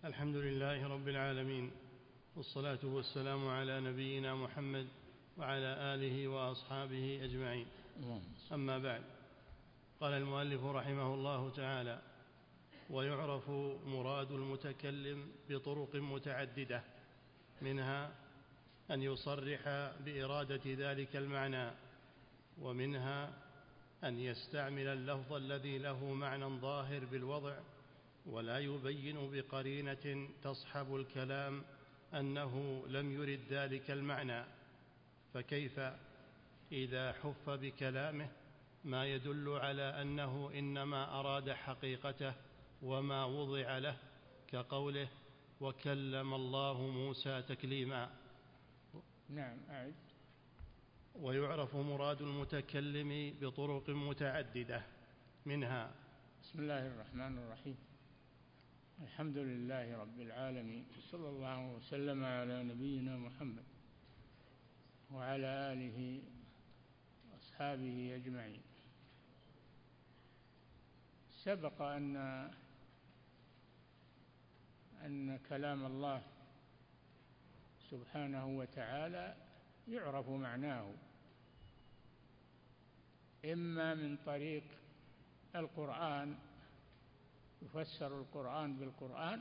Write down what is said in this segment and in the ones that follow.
الحمد لله رب العالمين، والصلاة والسلام على نبينا محمد وعلى آله وأصحابه أجمعين. أما بعد، قال المؤلف رحمه الله تعالى: ويعرف مراد المتكلم بطرق متعددة، منها أن يصرح بإرادة ذلك المعنى، ومنها أن يستعمل اللفظ الذي له معنى ظاهر بالوضع ولا يبين بقرينة تصحب الكلام أنه لم يرد ذلك المعنى، فكيف إذا حف بكلامه ما يدل على أنه إنما أراد حقيقته وما وضع له، كقوله: وكلم الله موسى تكليما. نعم، أعد. ويعرف مراد المتكلم بطرق متعددة، منها: بسم الله الرحمن الرحيم، الحمد لله رب العالمين، صلى الله وسلم على نبينا محمد وعلى آله وأصحابه أجمعين. سبق أن كلام الله سبحانه وتعالى يعرف معناه إما من طريق القرآن، يفسر القرآن بالقرآن،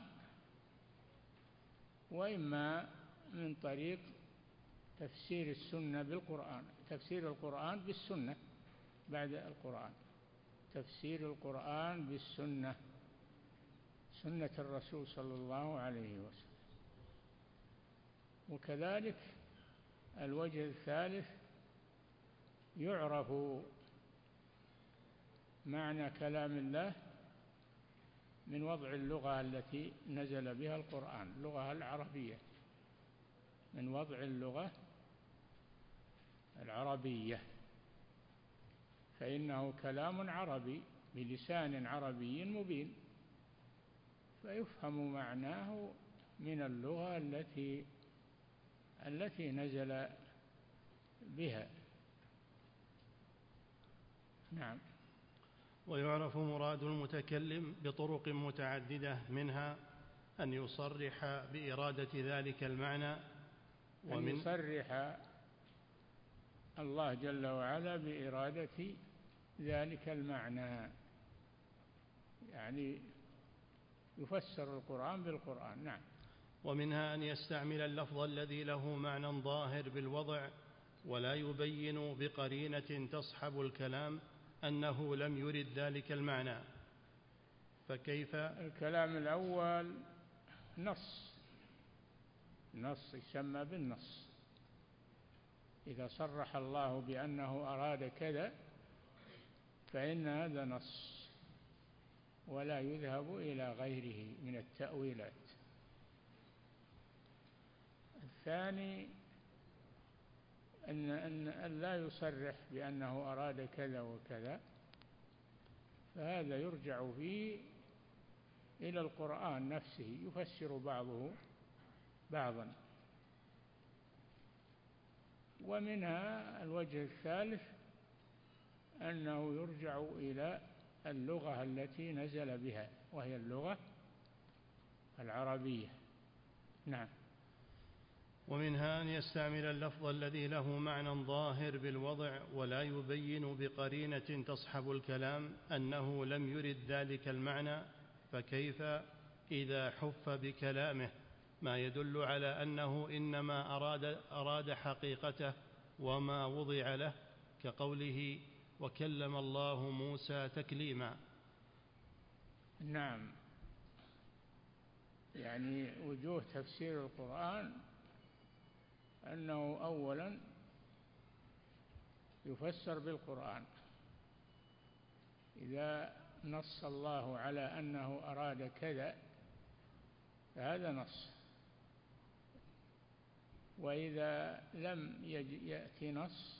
وإما من طريق تفسير السنة بالقرآن، تفسير القرآن بالسنة بعد القرآن، تفسير القرآن بالسنة، سنة الرسول صلى الله عليه وسلم. وكذلك الوجه الثالث: يعرف معنى كلام الله من وضع اللغة التي نزل بها القرآن، اللغة العربية، من وضع اللغة العربية، فإنه كلام عربي بلسان عربي مبين، فيفهم معناه من اللغة التي نزل بها. نعم. ويعرف مراد المتكلم بطرق متعددة، منها أن يصرح بإرادة ذلك المعنى، أن يصرح الله جل وعلا بإرادة ذلك المعنى، يعني يفسر القرآن بالقرآن. نعم. ومنها أن يستعمل اللفظ الذي له معنى ظاهر بالوضع ولا يبين بقرينة تصحب الكلام أنه لم يرد ذلك المعنى، فكيف؟ الكلام الأول نص يسمى بالنص، إذا صرح الله بأنه أراد كذا فإن هذا نص، ولا يذهب إلى غيره من التأويلات. الثاني أن لا يصرح بأنه أراد كذا وكذا، فهذا يرجع فيه إلى القرآن نفسه، يفسر بعضه بعضا. ومنها الوجه الثالث أنه يرجع إلى اللغة التي نزل بها، وهي اللغة العربية. نعم. ومنها أن يستعمل اللفظ الذي له معنى ظاهر بالوضع ولا يبين بقرينة تصحب الكلام أنه لم يرد ذلك المعنى، فكيف إذا حف بكلامه ما يدل على أنه إنما أراد حقيقته وما وضع له، كقوله: وكلم الله موسى تكليما. نعم، يعني وجوه تفسير القرآن أنه أولا يفسر بالقرآن، إذا نص الله على أنه أراد كذا فهذا نص، وإذا لم يأتي نص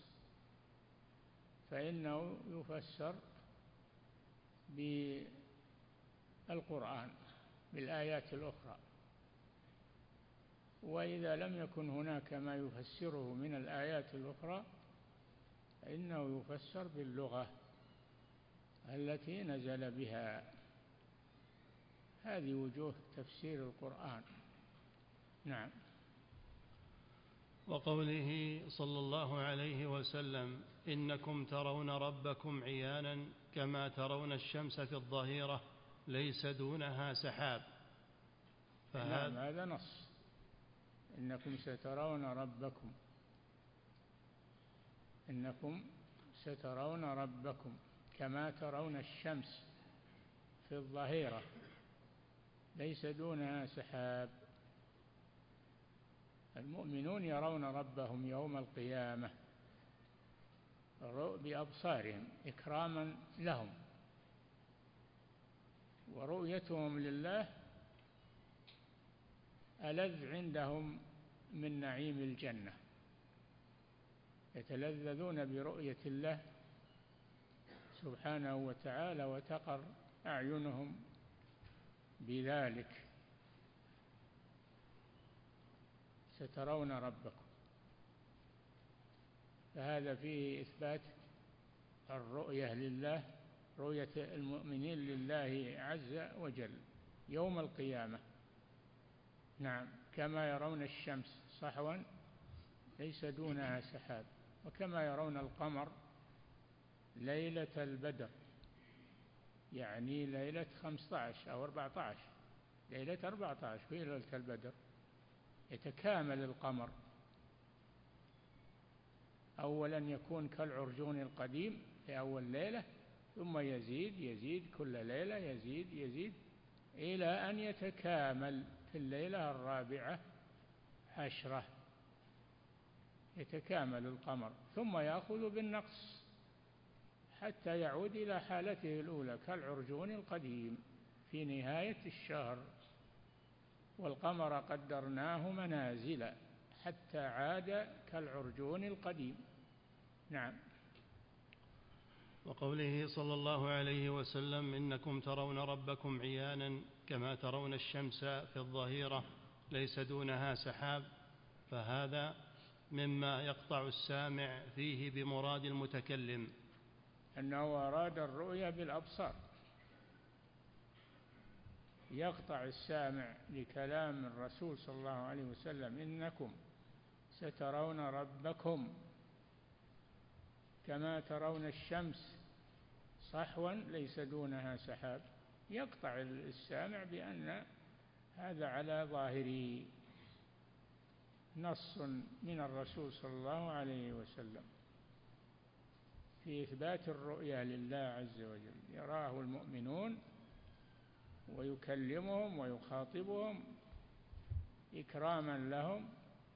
فإنه يفسر بالقرآن بالآيات الأخرى، وإذا لم يكن هناك ما يفسره من الآيات الأخرى فإنه يفسر باللغة التي نزل بها. هذه وجوه تفسير القرآن. نعم. وقوله صلى الله عليه وسلم: إنكم ترون ربكم عيانا كما ترون الشمس في الظهيرة ليس دونها سحاب. نعم، هذا نص: إنكم سترون ربكم، إنكم سترون ربكم كما ترون الشمس في الظهيرة ليس دونها سحاب. المؤمنون يرون ربهم يوم القيامة بأبصارهم إكراما لهم، ورؤيتهم لله ألذ عندهم من نعيم الجنة، يتلذذون برؤية الله سبحانه وتعالى وتقر أعينهم بذلك. سترون ربكم، فهذا فيه إثبات الرؤية لله، رؤية المؤمنين لله عز وجل يوم القيامة. نعم، كما يرون الشمس صحوا ليس دونها سحاب، وكما يرون القمر ليلة البدر، يعني ليلة 15 أو 14، ليلة 14 في ليلة البدر يتكامل القمر. أولا يكون كالعرجون القديم في أول ليلة، ثم يزيد كل ليلة يزيد إلى أن يتكامل في الليلة 14 يتكامل القمر، ثم يأخذ بالنقص حتى يعود إلى حالته الأولى كالعرجون القديم في نهاية الشهر. والقمر قدرناه منازل حتى عاد كالعرجون القديم. نعم. وقوله صلى الله عليه وسلم: إنكم ترون ربكم عيانا كما ترون الشمس في الظهيرة ليس دونها سحاب، فهذا مما يقطع السامع فيه بمراد المتكلم، أنه أراد الرؤيا بالأبصار، يقطع السامع لكلام الرسول صلى الله عليه وسلم: إنكم سترون ربكم كما ترون الشمس صحوا ليس دونها سحاب، يقطع السامع بأن هذا على ظاهره نص من الرسول صلى الله عليه وسلم في إثبات الرؤيا لله عز وجل، يراه المؤمنون ويكلمهم ويخاطبهم إكراما لهم،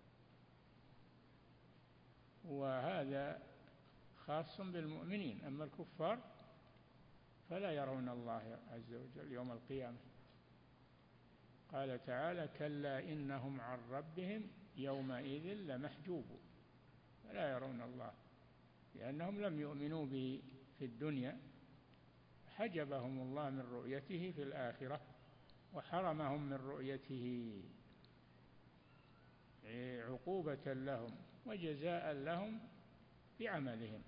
وهذا خاص بالمؤمنين. أما الكفار فلا يرون الله عز وجل يوم القيامة. قال تعالى: كلا إنهم عن ربهم يومئذ لمحجوبون، فلا يرون الله لأنهم لم يؤمنوا به في الدنيا، حجبهم الله من رؤيته في الآخرة وحرمهم من رؤيته عقوبة لهم وجزاء لهم بعملهم.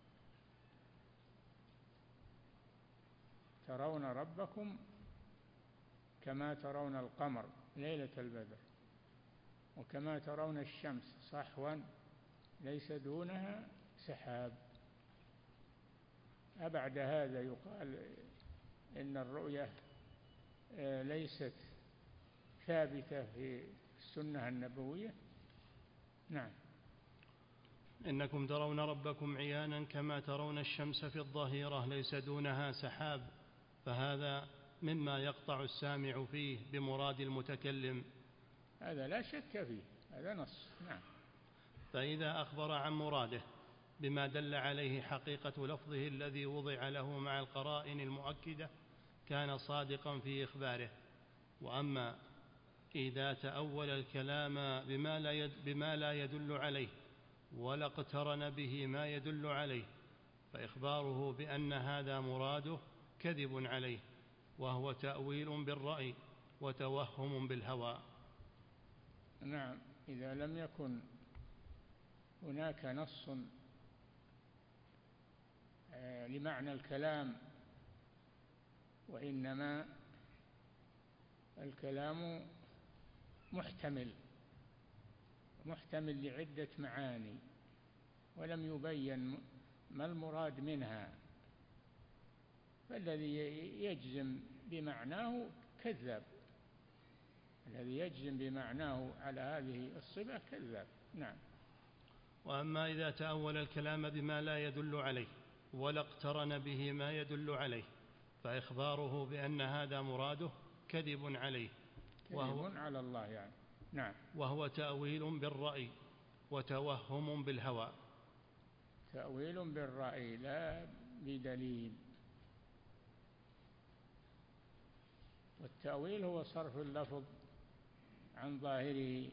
ترون ربكم كما ترون القمر ليلة البدر، وكما ترون الشمس صحوا ليس دونها سحاب. أبعد هذا يقال إن الرؤية ليست ثابتة في السنة النبوية. نعم. إنكم ترون ربكم عيانا كما ترون الشمس في الظهيرة ليس دونها سحاب، فهذا مما يقطع السامع فيه بمراد المتكلم، هذا لا شك فيه، هذا نص. نعم. فإذا أخبر عن مراده بما دل عليه حقيقة لفظه الذي وضع له مع القرائن المؤكدة كان صادقا في إخباره. وأما إذا تأول الكلام بما لا يدل عليه ولا اقترن به ما يدل عليه، فإخباره بأن هذا مراده كذب عليه، وهو تأويل بالرأي وتوهم بالهوى. نعم، إذا لم يكن هناك نص لمعنى الكلام، وإنما الكلام محتمل لعدة معاني، ولم يبين ما المراد منها، فالذي يجزم بمعناه كذاب، الذي يجزم بمعناه على هذه الصفة كذاب. نعم. وأما إذا تأول الكلام بما لا يدل عليه ولا اقترن به ما يدل عليه فإخباره بأن هذا مراده كذب عليه، كذب على الله يعني. نعم. وهو تأويل بالرأي وتوهم بالهوى. تأويل بالرأي لا بدليل. والتأويل هو صرف اللفظ عن ظاهره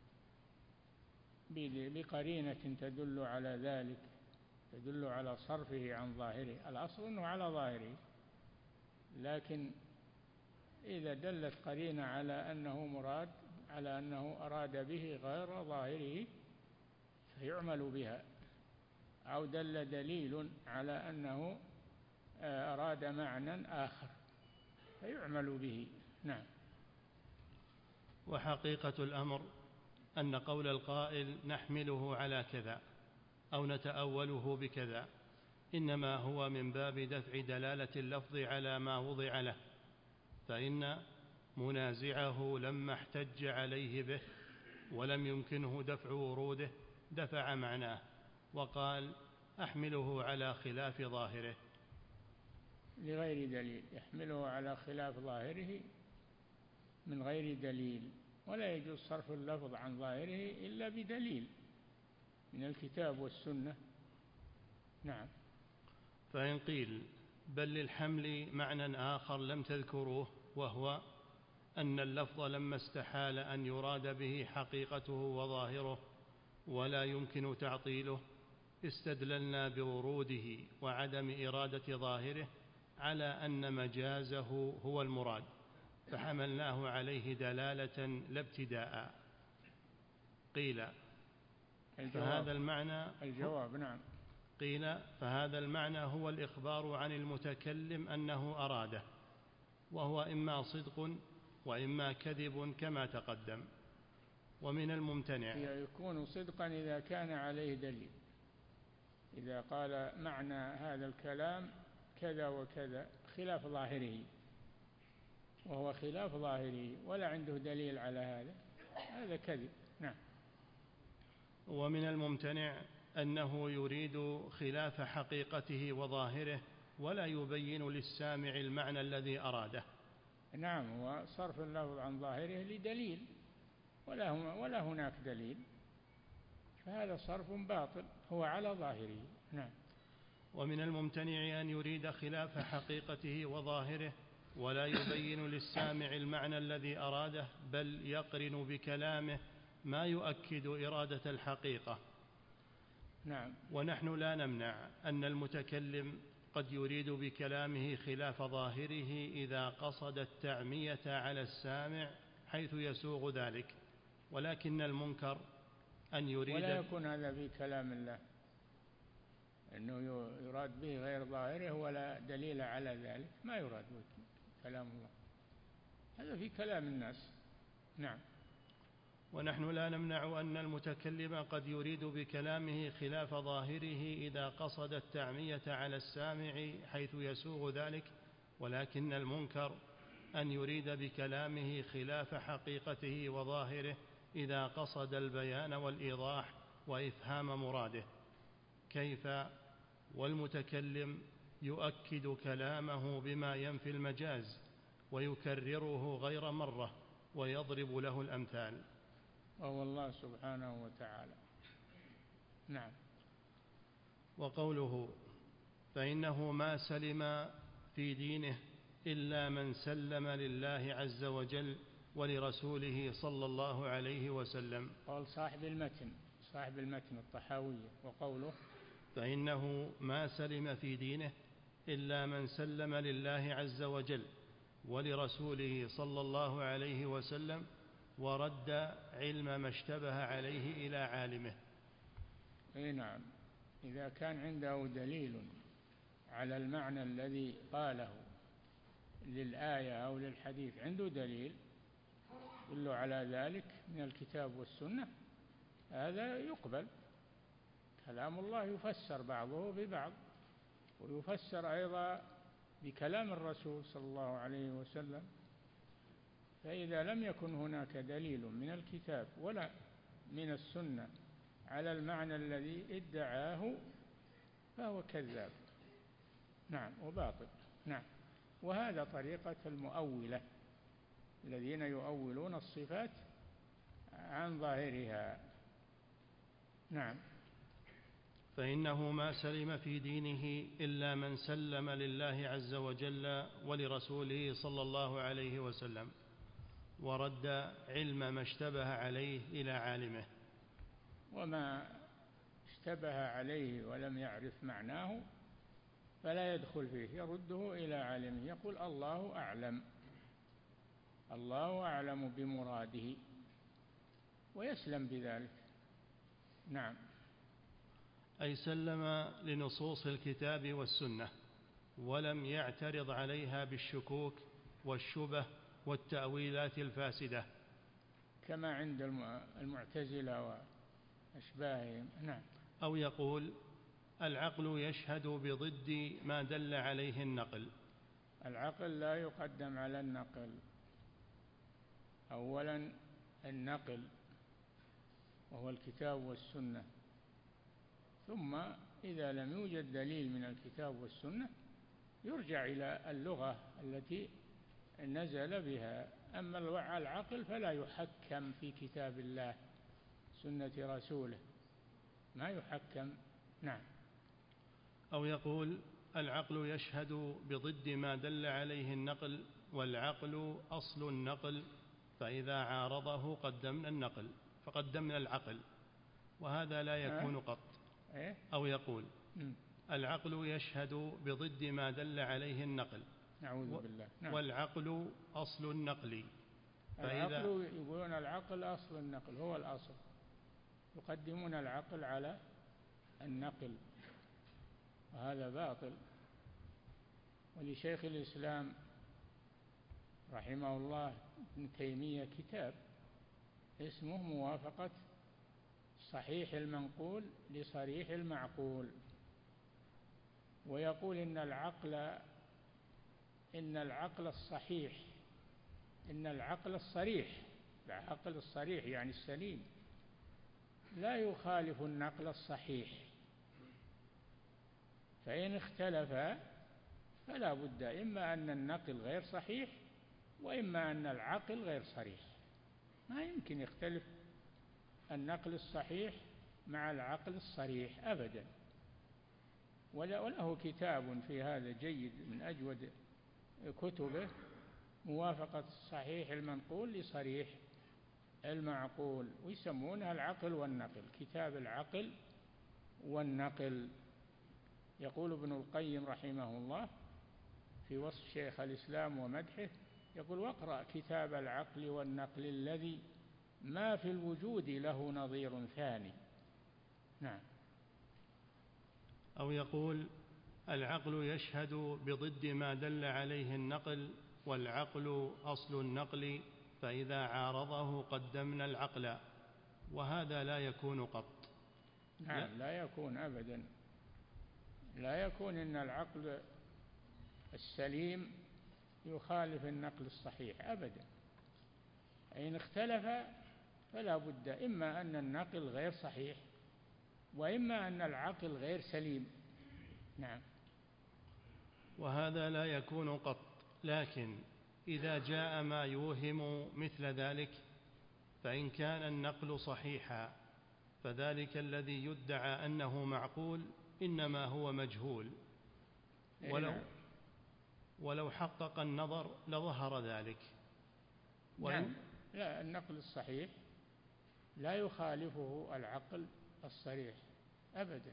بقرينة تدل على ذلك، تدل على صرفه عن ظاهره. الأصل أنه على ظاهره، لكن إذا دلت قرينة على أنه مراد، على أنه أراد به غير ظاهره فيعمل بها، أو دل دليل على أنه أراد معنى آخر فيعمل به. نعم. وحقيقة الأمر أن قول القائل نحمله على كذا أو نتأوله بكذا إنما هو من باب دفع دلالة اللفظ على ما وضع له، فإن منازعه لما احتج عليه به ولم يمكنه دفع وروده دفع معناه وقال أحمله على خلاف ظاهره لغير دليل، يحمله على خلاف ظاهره من غير دليل، ولا يجوز صرف اللفظ عن ظاهره إلا بدليل من الكتاب والسنة. نعم. فإن قيل بل للحمل معنى آخر لم تذكروه، وهو أن اللفظ لما استحال أن يراد به حقيقته وظاهره ولا يمكن تعطيله استدللنا بوروده وعدم إرادة ظاهره على أن مجازه هو المراد فحملناه عليه دلالة لا ابتداء. قيل فهذا المعنى الجواب. نعم. قيل فهذا المعنى هو الإخبار عن المتكلم أنه أراده، وهو إما صدق وإما كذب كما تقدم. ومن الممتنع يكون صدقا إذا كان عليه دليل، إذا قال معنى هذا الكلام كذا وكذا خلاف ظاهره، وهو خلاف ظاهره ولا عنده دليل على هذا، هذا كذب. نعم. ومن الممتنع أنه يريد خلاف حقيقته وظاهره ولا يبين للسامع المعنى الذي أراده. نعم. وصرف اللفظ عن ظاهره لدليل ولا هناك دليل، فهذا صرف باطل هو على ظاهره. نعم. ومن الممتنع أن يريد خلاف حقيقته وظاهره ولا يبين للسامع المعنى الذي أراده، بل يقرن بكلامه ما يؤكد إرادة الحقيقة. نعم. ونحن لا نمنع أن المتكلم قد يريد بكلامه خلاف ظاهره إذا قصد التعمية على السامع حيث يسوغ ذلك، ولكن المنكر أن يريد ولا يكون هذا في كلام الله، أنه يراد به غير ظاهره ولا دليل على ذلك، ما يراد به كلام الله، هذا في كلام الناس. نعم. ونحن لا نمنع أن المتكلم قد يريد بكلامه خلاف ظاهره إذا قصد التعمية على السامع حيث يسوغ ذلك، ولكن المنكر أن يريد بكلامه خلاف حقيقته وظاهره إذا قصد البيان والإيضاح وإفهام مراده. كيف والمتكلم يؤكد كلامه بما ينفي المجاز ويكرره غير مرة ويضرب له الأمثال، وهو الله سبحانه وتعالى. نعم. وقوله فإنه ما سلم في دينه إلا من سلم لله عز وجل ولرسوله صلى الله عليه وسلم. قال صاحب المتن الطحاوية. وقوله فإنه ما سلم في دينه إلا من سلم لله عز وجل ولرسوله صلى الله عليه وسلم ورد علم ما اشتبه عليه إلى عالمه. نعم. إذا كان عنده دليل على المعنى الذي قاله للآية أو للحديث، عنده دليل يدل على ذلك من الكتاب والسنة هذا يقبل. كلام الله يفسر بعضه ببعض، ويفسر أيضا بكلام الرسول صلى الله عليه وسلم. فإذا لم يكن هناك دليل من الكتاب ولا من السنة على المعنى الذي ادعاه فهو كذاب، نعم، وباطل، نعم. وهذا طريقة المؤولة الذين يؤولون الصفات عن ظاهرها، نعم. فإنه ما سلم في دينه إلا من سلم لله عز وجل ولرسوله صلى الله عليه وسلم، ورد علم ما اشتبه عليه إلى عالمه. وما اشتبه عليه ولم يعرف معناه فلا يدخل فيه، يرده إلى عالمه، يقول الله أعلم، الله أعلم بمراده، ويسلم بذلك، نعم. أي سلم لنصوص الكتاب والسنة ولم يعترض عليها بالشكوك والشبه والتأويلات الفاسدة كما عند المعتزلة وأشباههم، نعم. أو يقول العقل يشهد بضد ما دل عليه النقل. العقل لا يقدم على النقل. أولا النقل وهو الكتاب والسنة، ثم إذا لم يوجد دليل من الكتاب والسنة يرجع إلى اللغة التي نزل بها. أما العقل فلا يحكم في كتاب الله سنة رسوله، ما يحكم، نعم. أو يقول العقل يشهد بضد ما دل عليه النقل، والعقل أصل النقل، فإذا عارضه قدمنا النقل فقدمنا العقل، وهذا لا يكون قط. أو يقول العقل يشهد بضد ما دل عليه النقل، نعوذ بالله، نعم. والعقل أصل النقل، العقل يقولون العقل أصل النقل، هو الأصل، يقدمون العقل على النقل، وهذا باطل. ولشيخ الإسلام رحمه الله ابن تيمية كتاب اسمه موافقة صحيح المنقول لصريح المعقول، ويقول إن العقل الصحيح، إن العقل الصريح، العقل الصريح يعني السليم، لا يخالف النقل الصحيح، فإن اختلفا فلا بد إما أن النقل غير صحيح وإما أن العقل غير صريح. ما يمكن يختلف النقل الصحيح مع العقل الصريح أبدا. وله كتاب في هذا جيد من أجود كتبه، موافقة صحيح المنقول لصريح المعقول، ويسمونها العقل والنقل، كتاب العقل والنقل. يقول ابن القيم رحمه الله في وصف شيخ الإسلام ومدحه، يقول واقرأ كتاب العقل والنقل الذي ما في الوجود له نظير ثاني، نعم. أو يقول العقل يشهد بضد ما دل عليه النقل، والعقل أصل النقل، فإذا عارضه قدمنا العقل، وهذا لا يكون قط. نعم، لا يكون أبدا، لا يكون إن العقل السليم يخالف النقل الصحيح أبدا. إن اختلف فلا بد إما أن النقل غير صحيح وإما أن العقل غير سليم، نعم. وهذا لا يكون قط. لكن إذا جاء ما يوهم مثل ذلك فإن كان النقل صحيحا فذلك الذي يدعى أنه معقول إنما هو مجهول، ولو حقق النظر لظهر ذلك. نعم. لا، النقل الصحيح لا يخالفه العقل الصريح أبدا،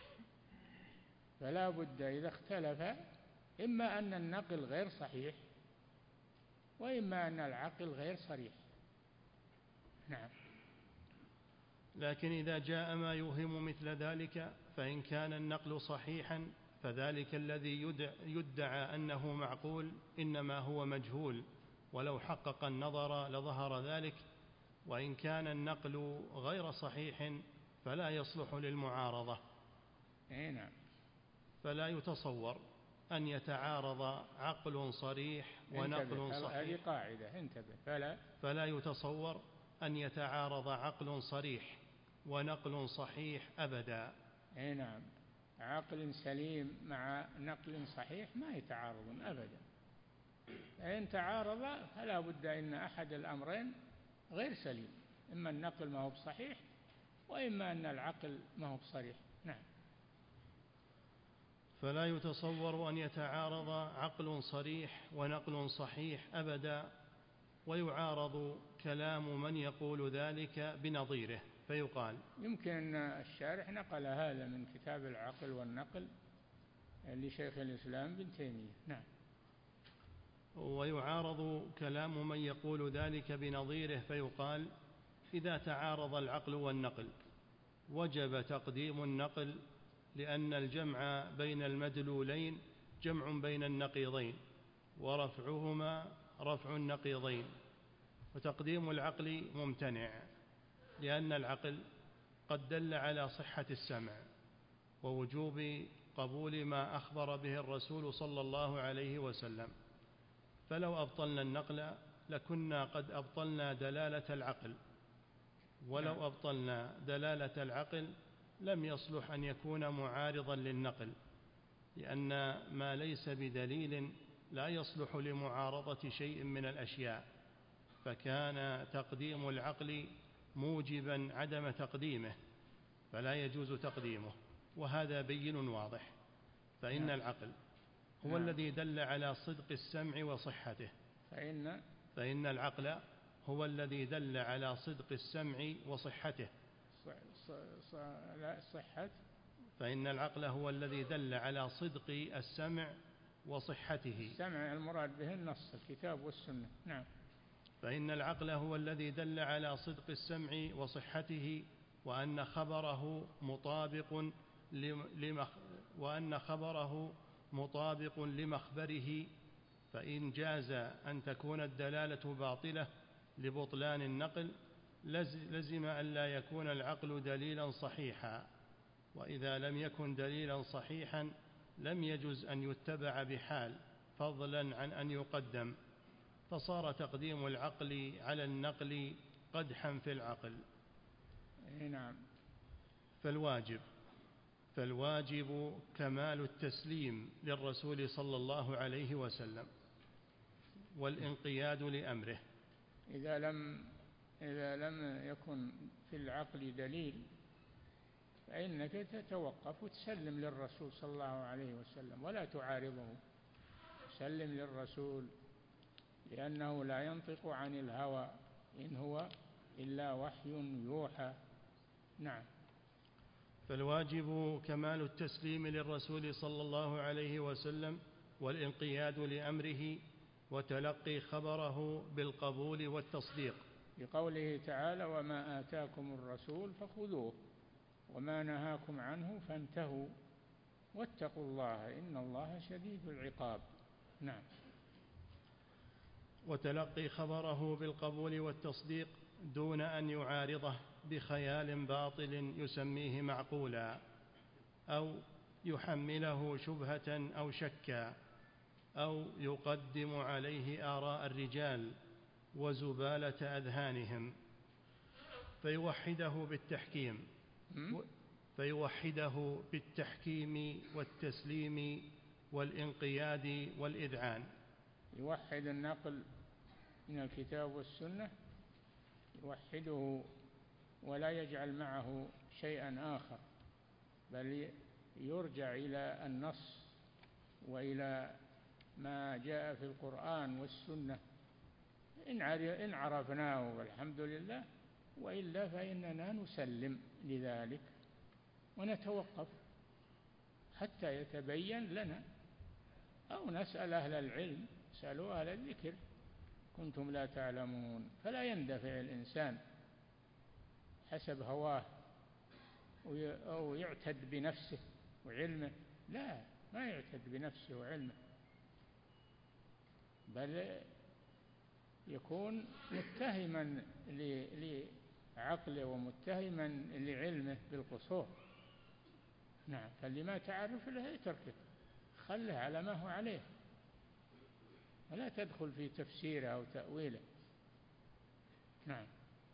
فلا بد إذا اختلف إما أن النقل غير صحيح وإما أن العقل غير صريح، نعم. لكن إذا جاء ما يوهم مثل ذلك فإن كان النقل صحيحا فذلك الذي يدعى أنه معقول إنما هو مجهول، ولو حقق النظر لظهر ذلك، وإن كان النقل غير صحيح فلا يصلح للمعارضة. نعم. فلا يتصور أن يتعارض عقل صريح ونقل صحيح. هذه قاعدة، انتبه. فلا يتصور أن يتعارض عقل صريح ونقل صحيح أبدا. نعم، عقل سليم مع نقل صحيح ما يتعارضون أبدا. فإن تعارض فلا بد أن أحد الأمرين غير سليم، إما النقل ما هو بصحيح، وإما أن العقل ما هو بصريح. نعم. فلا يتصور أن يتعارض عقل صريح ونقل صحيح أبدا، ويعارض كلام من يقول ذلك بنظيره فيقال. يمكن أن الشارح نقل هذا من كتاب العقل والنقل لشيخ الإسلام ابن تيمية. نعم. ويعارض كلام من يقول ذلك بنظيره فيقال: إذا تعارض العقل والنقل وجب تقديم النقل، لأن الجمع بين المدلولين جمع بين النقيضين، ورفعهما رفع النقيضين، وتقديم العقل ممتنع، لأن العقل قد دل على صحة السمع ووجوب قبول ما أخبر به الرسول صلى الله عليه وسلم. فلو أبطلنا النقل لكنا قد أبطلنا دلالة العقل، ولو أبطلنا دلالة العقل لم يصلح أن يكون معارضا للنقل، لأن ما ليس بدليل لا يصلح لمعارضة شيء من الأشياء، فكان تقديم العقل موجبا عدم تقديمه، فلا يجوز تقديمه، وهذا بين واضح. فإن العقل هو الذي دل على صدق السمع وصحته. فإن العقل هو الذي دل على صدق السمع وصحته. فإن العقل هو الذي دل على صدق السمع وصحته. السمع المراد به النص، الكتاب والسنة. نعم. فإن العقل هو الذي دل على صدق السمع وصحته، وأن خبره مطابق لمخبره، فإن جاز أن تكون الدلالة باطلة لبطلان النقل لزم أن لا يكون العقل دليلا صحيحا، وإذا لم يكن دليلا صحيحا لم يجز أن يتبع بحال، فضلا عن أن يقدم، فصار تقديم العقل على النقل قدحا في العقل. نعم. فالواجب كمال التسليم للرسول صلى الله عليه وسلم والانقياد لأمره. إذا لم يكن في العقل دليل فإنك تتوقف وتسلم للرسول صلى الله عليه وسلم ولا تعارضه، سلم للرسول، لأنه لا ينطق عن الهوى، إن هو إلا وحي يوحى. نعم. فالواجب كمال التسليم للرسول صلى الله عليه وسلم والانقياد لأمره، وتلقي خبره بالقبول والتصديق، بقوله تعالى: وما آتاكم الرسول فخذوه وما نهاكم عنه فانتهوا واتقوا الله إن الله شديد العقاب. نعم. وتلقي خبره بالقبول والتصديق دون أن يعارضه بخيال باطل يسميه معقولا، أو يحمله شبهة أو شكا، أو يقدم عليه آراء الرجال وزبالة أذهانهم، فيوحده بالتحكيم والتسليم والانقياد والإذعان. يوحد النقل من الكتاب والسنة، يوحده ولا يجعل معه شيئا آخر، بل يرجع إلى النص وإلى ما جاء في القرآن والسنة. إن عرفناه والحمد لله، وإلا فإننا نسلم لذلك ونتوقف حتى يتبين لنا، أو نسأل أهل العلم، سألوا أهل الذكر كنتم لا تعلمون. فلا يندفع الإنسان حسب هواه أو يعتد بنفسه وعلمه، لا، ما يعتد بنفسه وعلمه، بل يكون متهما لعقله ومتهما لعلمه بالقصور. نعم، فاللي ما تعرف له اتركه، خله على ما هو عليه، ولا تدخل في تفسيره أو تأويله. نعم.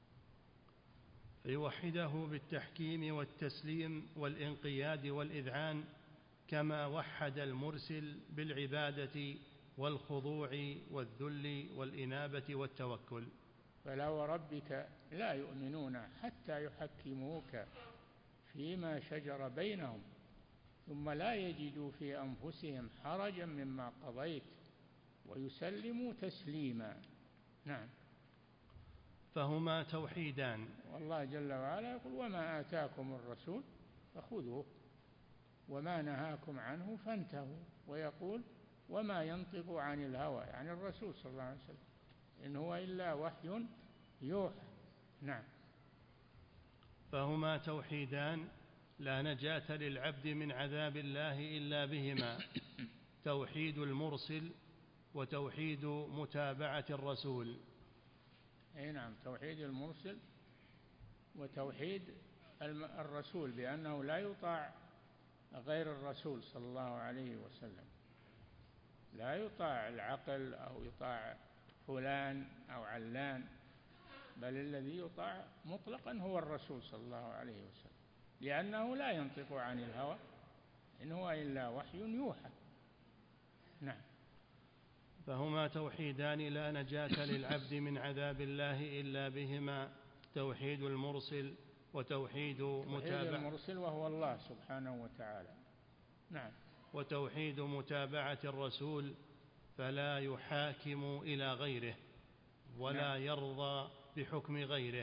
فيوحده بالتحكيم والتسليم والانقياد والإذعان، كما وحد المرسل بالعبادة والخضوع والذل والإنابة والتوكل. فلا وربك لا يؤمنون حتى يحكموك فيما شجر بينهم ثم لا يجدوا في أنفسهم حرجا مما قضيت ويسلموا تسليما. نعم. فهما توحيدان. والله جل وعلا يقول: وما آتاكم الرسول فخذوه وما نهاكم عنه فانتهوا. ويقول: وما ينطق عن الهوى، يعني الرسول صلى الله عليه وسلم، إن هو إلا وحي يوحى. نعم. فهما توحيدان لا نجاة للعبد من عذاب الله إلا بهما: توحيد المرسل وتوحيد متابعة الرسول. أي نعم، توحيد المرسل وتوحيد الرسول، بأنه لا يطاع غير الرسول صلى الله عليه وسلم، لا يطاع العقل أو يطاع فلان أو علان، بل الذي يطاع مطلقا هو الرسول صلى الله عليه وسلم، لأنه لا ينطق عن الهوى، إن هو إلا وحي يوحى. نعم. فهما توحيدان لا نجاة للعبد من عذاب الله إلا بهما: توحيد المرسل وتوحيد متابعة المرسل وهو الله سبحانه وتعالى. نعم. وتوحيد متابعة الرسول، فلا يحاكم إلى غيره ولا يرضى بحكم غيره،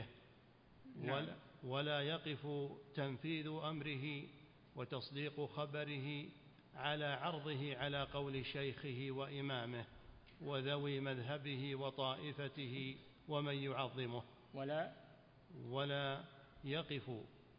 ولا يقف تنفيذ أمره وتصديق خبره على عرضه على قول شيخه وإمامه وذوي مذهبه وطائفته ومن يعظمه، ولا يقف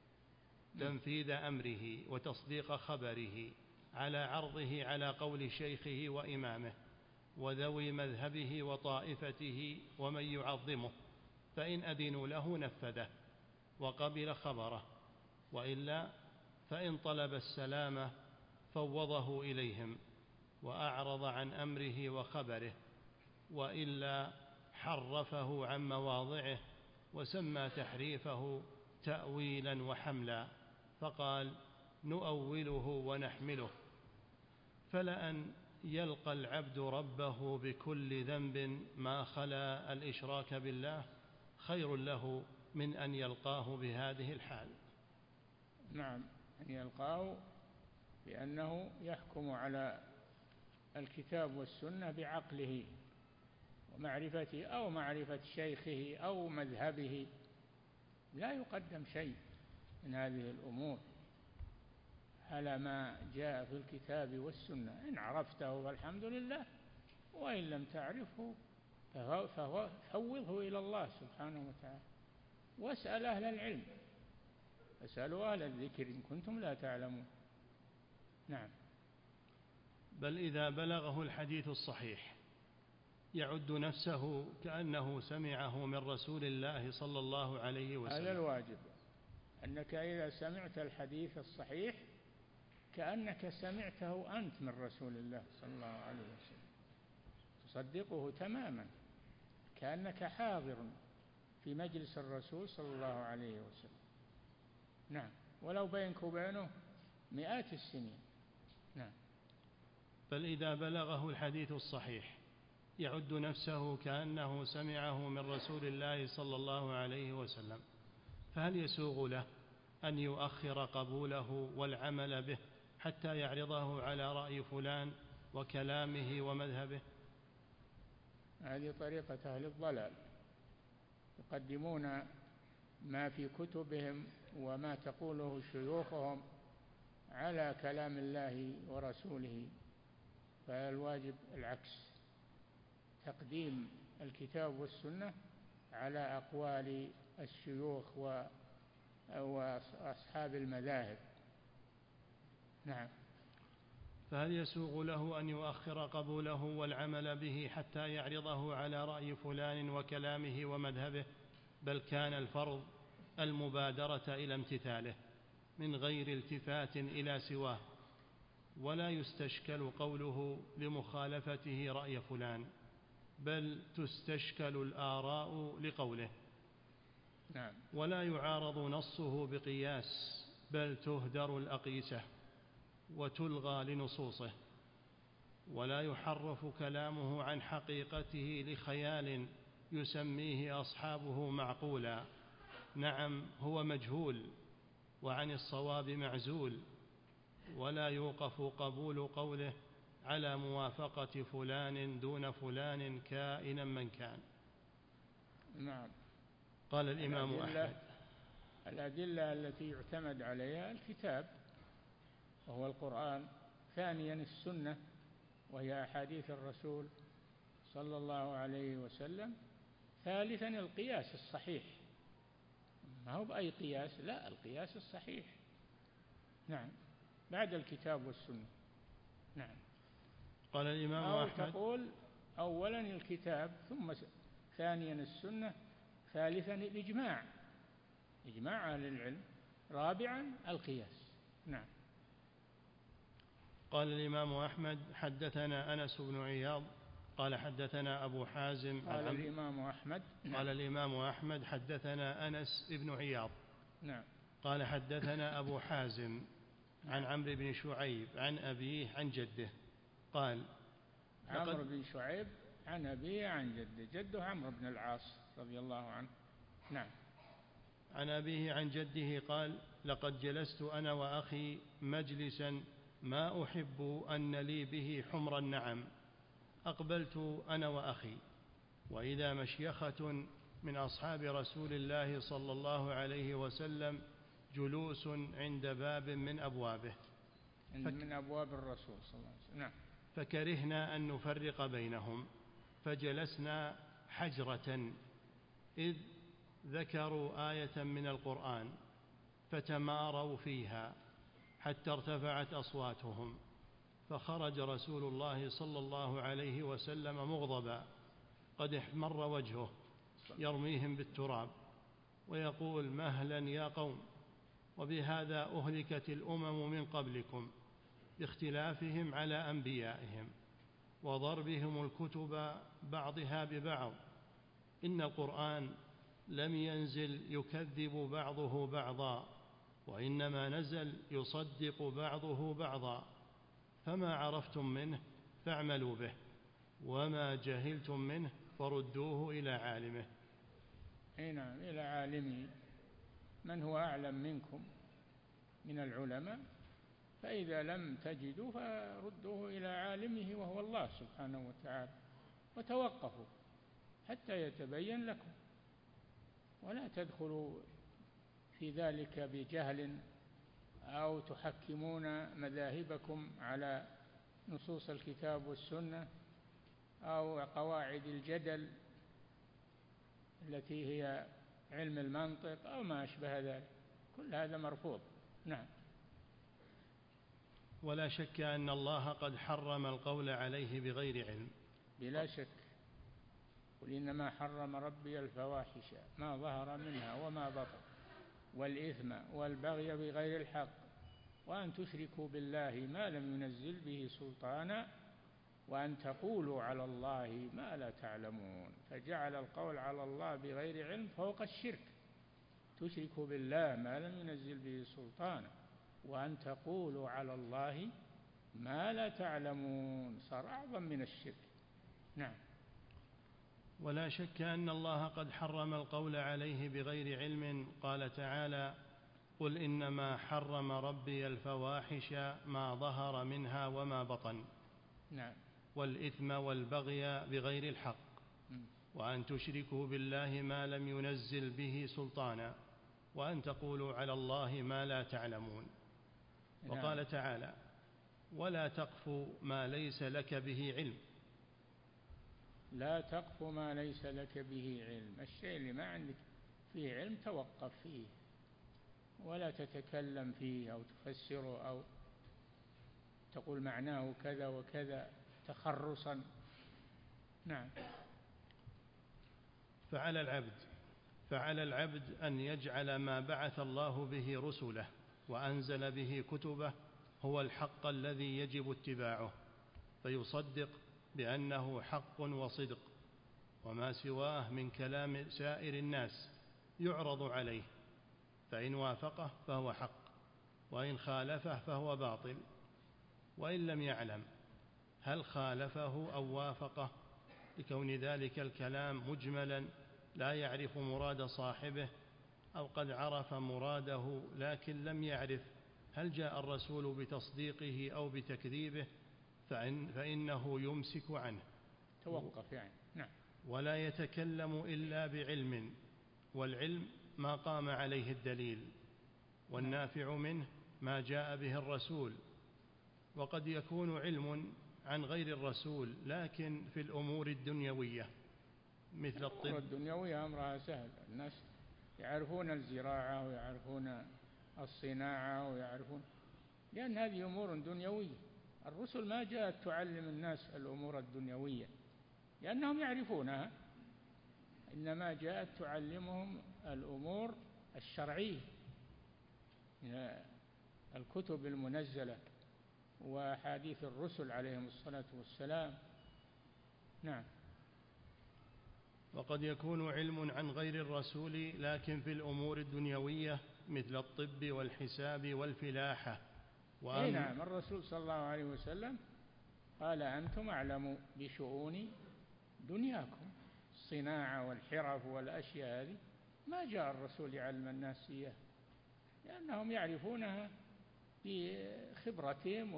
تنفيذ أمره وتصديق خبره على عرضه على قول شيخه وإمامه وذوي مذهبه وطائفته ومن يعظمه، فإن أذنوا له نفذه وقبل خبره، وإلا فإن طلب السلامة فوضه إليهم وأعرض عن أمره وخبره، وإلا حرفه عن مواضعه وسمى تحريفه تأويلا وحملا، فقال: نؤوله ونحمله. فلأن يلقى العبد ربه بكل ذنب ما خلا الإشراك بالله خير له من أن يلقاه بهذه الحال. نعم، أن يلقاه بأنه يحكم على الكتاب والسنة بعقله ومعرفته أو معرفة شيخه أو مذهبه، لا يقدم شيء من هذه الأمور على ما جاء في الكتاب والسنة. إن عرفته فالحمد لله، وإن لم تعرفه ففوضه إلى الله سبحانه وتعالى، واسأل أهل العلم، اسألوا أهل الذكر إن كنتم لا تعلمون. نعم. بل إذا بلغه الحديث الصحيح يعد نفسه كأنه سمعه من رسول الله صلى الله عليه وسلم. هذا الواجب، أنك إذا سمعت الحديث الصحيح كأنك سمعته أنت من رسول الله صلى الله عليه وسلم، تصدقه تماما، كأنك حاضر في مجلس الرسول صلى الله عليه وسلم. نعم، ولو بينك وبينه مئات السنين. نعم. بل إذا بلغه الحديث الصحيح يعد نفسه كأنه سمعه من رسول الله صلى الله عليه وسلم، فهل يسوغ له أن يؤخر قبوله والعمل به حتى يعرضه على رأي فلان وكلامه ومذهبه؟ هذه طريقة أهل الضلال، يقدمون ما في كتبهم وما تقوله شيوخهم على كلام الله ورسوله، فالواجب العكس، تقديم الكتاب والسنة على أقوال الشيوخ وأصحاب المذاهب. نعم. فهل يسوغ له أن يؤخر قبوله والعمل به حتى يعرضه على رأي فلان وكلامه ومذهبه، بل كان الفرض المبادرة إلى امتثاله من غير التفات إلى سواه، ولا يستشكل قوله لمخالفته رأي فلان، بل تستشكل الآراء لقوله. نعم. ولا يعارض نصه بقياس، بل تهدر الأقيسة وتلغى لنصوصه. ولا يحرف كلامه عن حقيقته لخيال يسميه أصحابه معقولا، نعم هو مجهول وعن الصواب معزول. ولا يوقف قبول قوله على موافقة فلان دون فلان كائنا من كان. نعم. قال الإمام أحمد: الأدلة التي يعتمد عليها الكتاب وهو القرآن، ثانيا السنة وهي أحاديث الرسول صلى الله عليه وسلم، ثالثا القياس الصحيح، ما هو بأي قياس، لا، القياس الصحيح. نعم، بعد الكتاب والسنة. نعم. قال الإمام أحمد: أو تقول أولا الكتاب، ثم ثانيا السنة، ثالثا الإجماع، إجماع أهل العلم، رابعا القياس. نعم. قال الإمام أحمد: حدثنا أنس بن عياض قال حدثنا أبو حازم. قال الإمام أحمد: قال الإمام أحمد: حدثنا أنس بن عياض. نعم. قال حدثنا أبو حازم عن عمرو بن شعيب عن أبيه عن جده قال: عمرو بن شعيب عن أبيه عن جده، جده عمرو بن العاص رضي الله عنه. نعم. عن أبيه عن جده قال: لقد جلست أنا وأخي مجلسا ما أحب أن لي به حمر النعم، أقبلت أنا وأخي وإذا مشيخة من أصحاب رسول الله صلى الله عليه وسلم جلوس عند باب من أبوابه، من أبواب الرسول صلى الله عليه وسلم. نعم. فكرهنا أن نفرق بينهم فجلسنا حجرة، إذ ذكروا آية من القرآن فتماروا فيها حتى ارتفعت أصواتهم، فخرج رسول الله صلى الله عليه وسلم مغضبا قد احمر وجهه يرميهم بالتراب ويقول: مهلا يا قوم، وبهذا أهلكت الأمم من قبلكم باختلافهم على أنبيائهم وضربهم الكتب بعضها ببعض، إن القرآن لم ينزل يكذب بعضه بعضا، وإنما نزل يصدق بعضه بعضا، فما عرفتم منه فاعملوا به، وما جهلتم منه فردوه إلى عالمه. نعم، إلى عالمه، من هو أعلم منكم من العلماء، فإذا لم تجدوا فردوه إلى عالمه وهو الله سبحانه وتعالى، وتوقفوا حتى يتبين لكم، ولا تدخلوا في ذلك بجهل أو تحكمون مذاهبكم على نصوص الكتاب والسنة أو قواعد الجدل التي هي علم المنطق أو ما أشبه ذلك، كل هذا مرفوض. نعم. ولا شك أن الله قد حرم القول عليه بغير علم. بلا شك. قل إنما حرم ربي الفواحش ما ظهر منها وما بطن والإثم والبغي بغير الحق وأن تشركوا بالله ما لم ينزل به سلطانا وأن تقولوا على الله ما لا تعلمون، فجعل القول على الله بغير علم فوق الشرك، تشركوا بالله ما لم ينزل به سلطانا وأن تقولوا على الله ما لا تعلمون، صار أعظم من الشرك. نعم. ولا شك أن الله قد حرم القول عليه بغير علم، قال تعالى: قل إنما حرم ربي الفواحش ما ظهر منها وما بطن. نعم. والإثم والبغي بغير الحق وأن تشركوا بالله ما لم ينزل به سلطانا وأن تقولوا على الله ما لا تعلمون. وقال تعالى: ولا تقف ما ليس لك به علم. لا تقف ما ليس لك به علم، الشيء اللي ما عندك فيه علم توقف فيه ولا تتكلم فيه أو تفسره أو تقول معناه كذا وكذا تخرصا. نعم. فعلى العبد أن يجعل ما بعث الله به رسله وأنزل به كتبه هو الحق الذي يجب اتباعه، فيصدق بأنه حق وصدق، وما سواه من كلام سائر الناس يعرض عليه، فإن وافقه فهو حق، وإن خالفه فهو باطل. وإن لم يعلم هل خالفه أو وافقه، لكون ذلك الكلام مجملا لا يعرف مراد صاحبه، أو قد عرف مراده لكن لم يعرف هل جاء الرسول بتصديقه أو بتكذيبه، فإنه يمسك عنه، توقف يعني. نعم. ولا يتكلم إلا بعلم، والعلم ما قام عليه الدليل، والنافع منه ما جاء به الرسول. وقد يكون علم عن غير الرسول لكن في الأمور الدنيوية مثل الطب. الأمور الدنيوية أمرها سهل، الناس يعرفون الزراعة ويعرفون الصناعة ويعرفون، لأن هذه أمور دنيوية. الرسل ما جاءت تعلم الناس الأمور الدنيوية لأنهم يعرفونها، إنما جاءت تعلمهم الأمور الشرعية من الكتب المنزلة وحديث الرسل عليهم الصلاة والسلام. نعم. وقد يكون علم عن غير الرسول لكن في الأمور الدنيوية مثل الطب والحساب والفلاحة. نعم. الرسول صلى الله عليه وسلم قال أنتم أعلم بشؤون دنياكم، الصناعة والحرف والأشياء هذه ما جاء الرسول يعلم الناس إياه، لأنهم يعرفونها بخبرتهم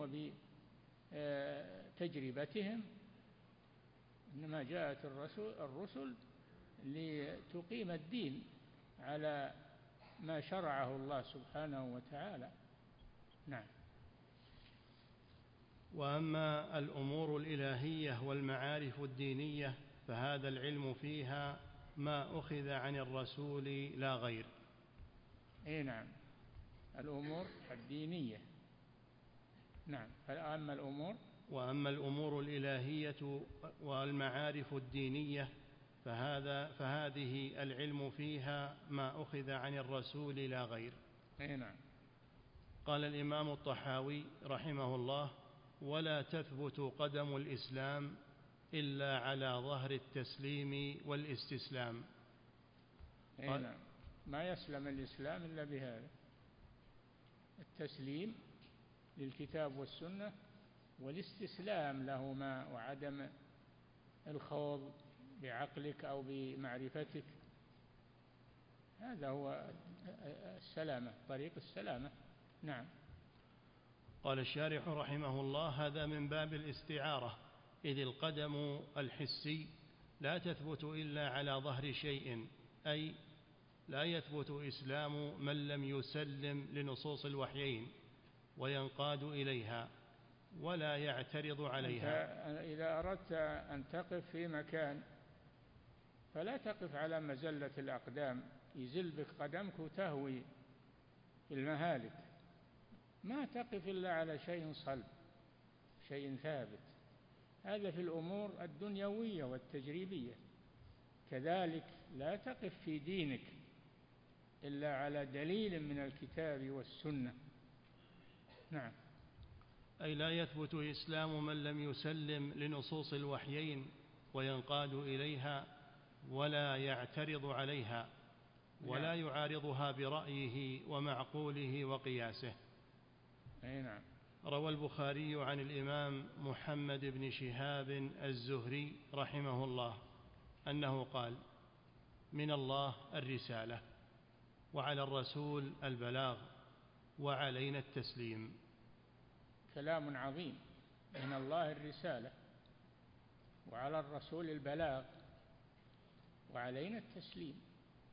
وبتجربتهم. إنما جاءت الرسل لتقيم الدين على ما شرعه الله سبحانه وتعالى. نعم. وأما الأمور الإلهية والمعارف الدينية فهذا العلم فيها ما أخذ عن الرسول لا غير. نعم. الأمور الدينية. نعم. وأما الأمور الإلهية والمعارف الدينية فهذه العلم فيها ما أخذ عن الرسول لا غير. نعم. قال الإمام الطحاوي رحمه الله: ولا تثبت قدم الإسلام إلا على ظهر التسليم والاستسلام. نعم. ما يسلم الإسلام إلا بهذا التسليم للكتاب والسنة والاستسلام لهما، وعدم الخوض بعقلك أو بمعرفتك. هذا هو السلامة، طريق السلامة. نعم. قال الشارح رحمه الله: هذا من باب الاستعارة، إذ القدم الحسي لا تثبت إلا على ظهر شيء، أي لا يثبت إسلام من لم يسلم لنصوص الوحيين وينقاد إليها ولا يعترض عليها. إذا أردت أن تقف في مكان فلا تقف على مزلة الأقدام يزل بك قدمك وتهوي في المهالك، ما تقف إلا على شيء صلب، شيء ثابت. هذا في الأمور الدنيوية والتجريبية. كذلك لا تقف في دينك إلا على دليل من الكتاب والسنة. نعم. أي لا يثبت إسلام من لم يسلم لنصوص الوحيين وينقاد إليها ولا يعترض عليها ولا يعارضها برأيه ومعقوله وقياسه. نعم. روى البخاري عن الإمام محمد بن شهاب الزهري رحمه الله أنه قال: من الله الرسالة، وعلى الرسول البلاغ، وعلينا التسليم. كلام عظيم. من الله الرسالة، وعلى الرسول البلاغ، وعلينا التسليم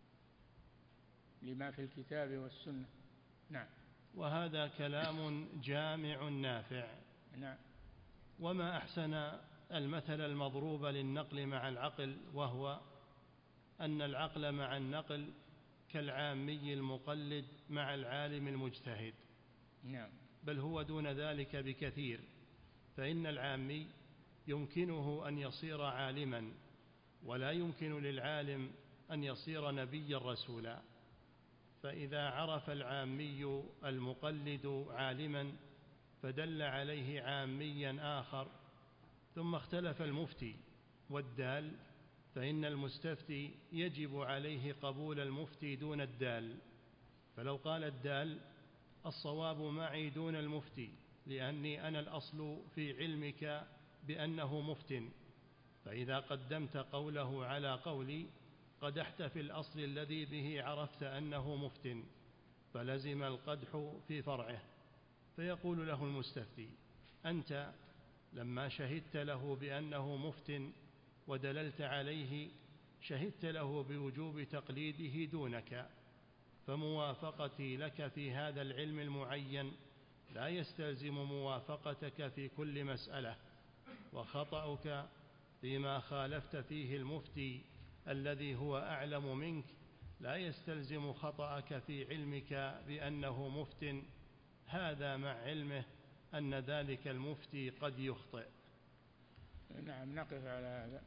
لما في الكتاب والسنة. نعم. وهذا كلام جامع نافع. نعم. وما أحسن المثل المضروب للنقل مع العقل، وهو أن العقل مع النقل كالعامي المقلد مع العالم المجتهد. نعم. بل هو دون ذلك بكثير، فإن العامي يمكنه أن يصير عالما، ولا يمكن للعالم أن يصير نبيا رسولا. فإذا عرف العامي المقلد عالما فدل عليه عاميا آخر، ثم اختلف المفتي والدال، فإن المستفتي يجب عليه قبول المفتي دون الدال. فلو قال الدال: الصواب معي دون المفتي لأني أنا الأصل في علمك بأنه مفت، فإذا قدمت قوله على قولي قدحت في الأصل الذي به عرفت أنه مفت، فلزم القدح في فرعه. فيقول له المستفتي: أنت لما شهدت له بأنه مفت ودللت عليه شهدت له بوجوب تقليده دونك، فموافقتي لك في هذا العلم المعين لا يستلزم موافقتك في كل مسألة، وخطأك فيما خالفت فيه المفتي الذي هو أعلم منك لا يستلزم خطأك في علمك بأنه مفت، هذا مع علمه أن ذلك المفتي قد يخطئ. نعم، نقف على هذا.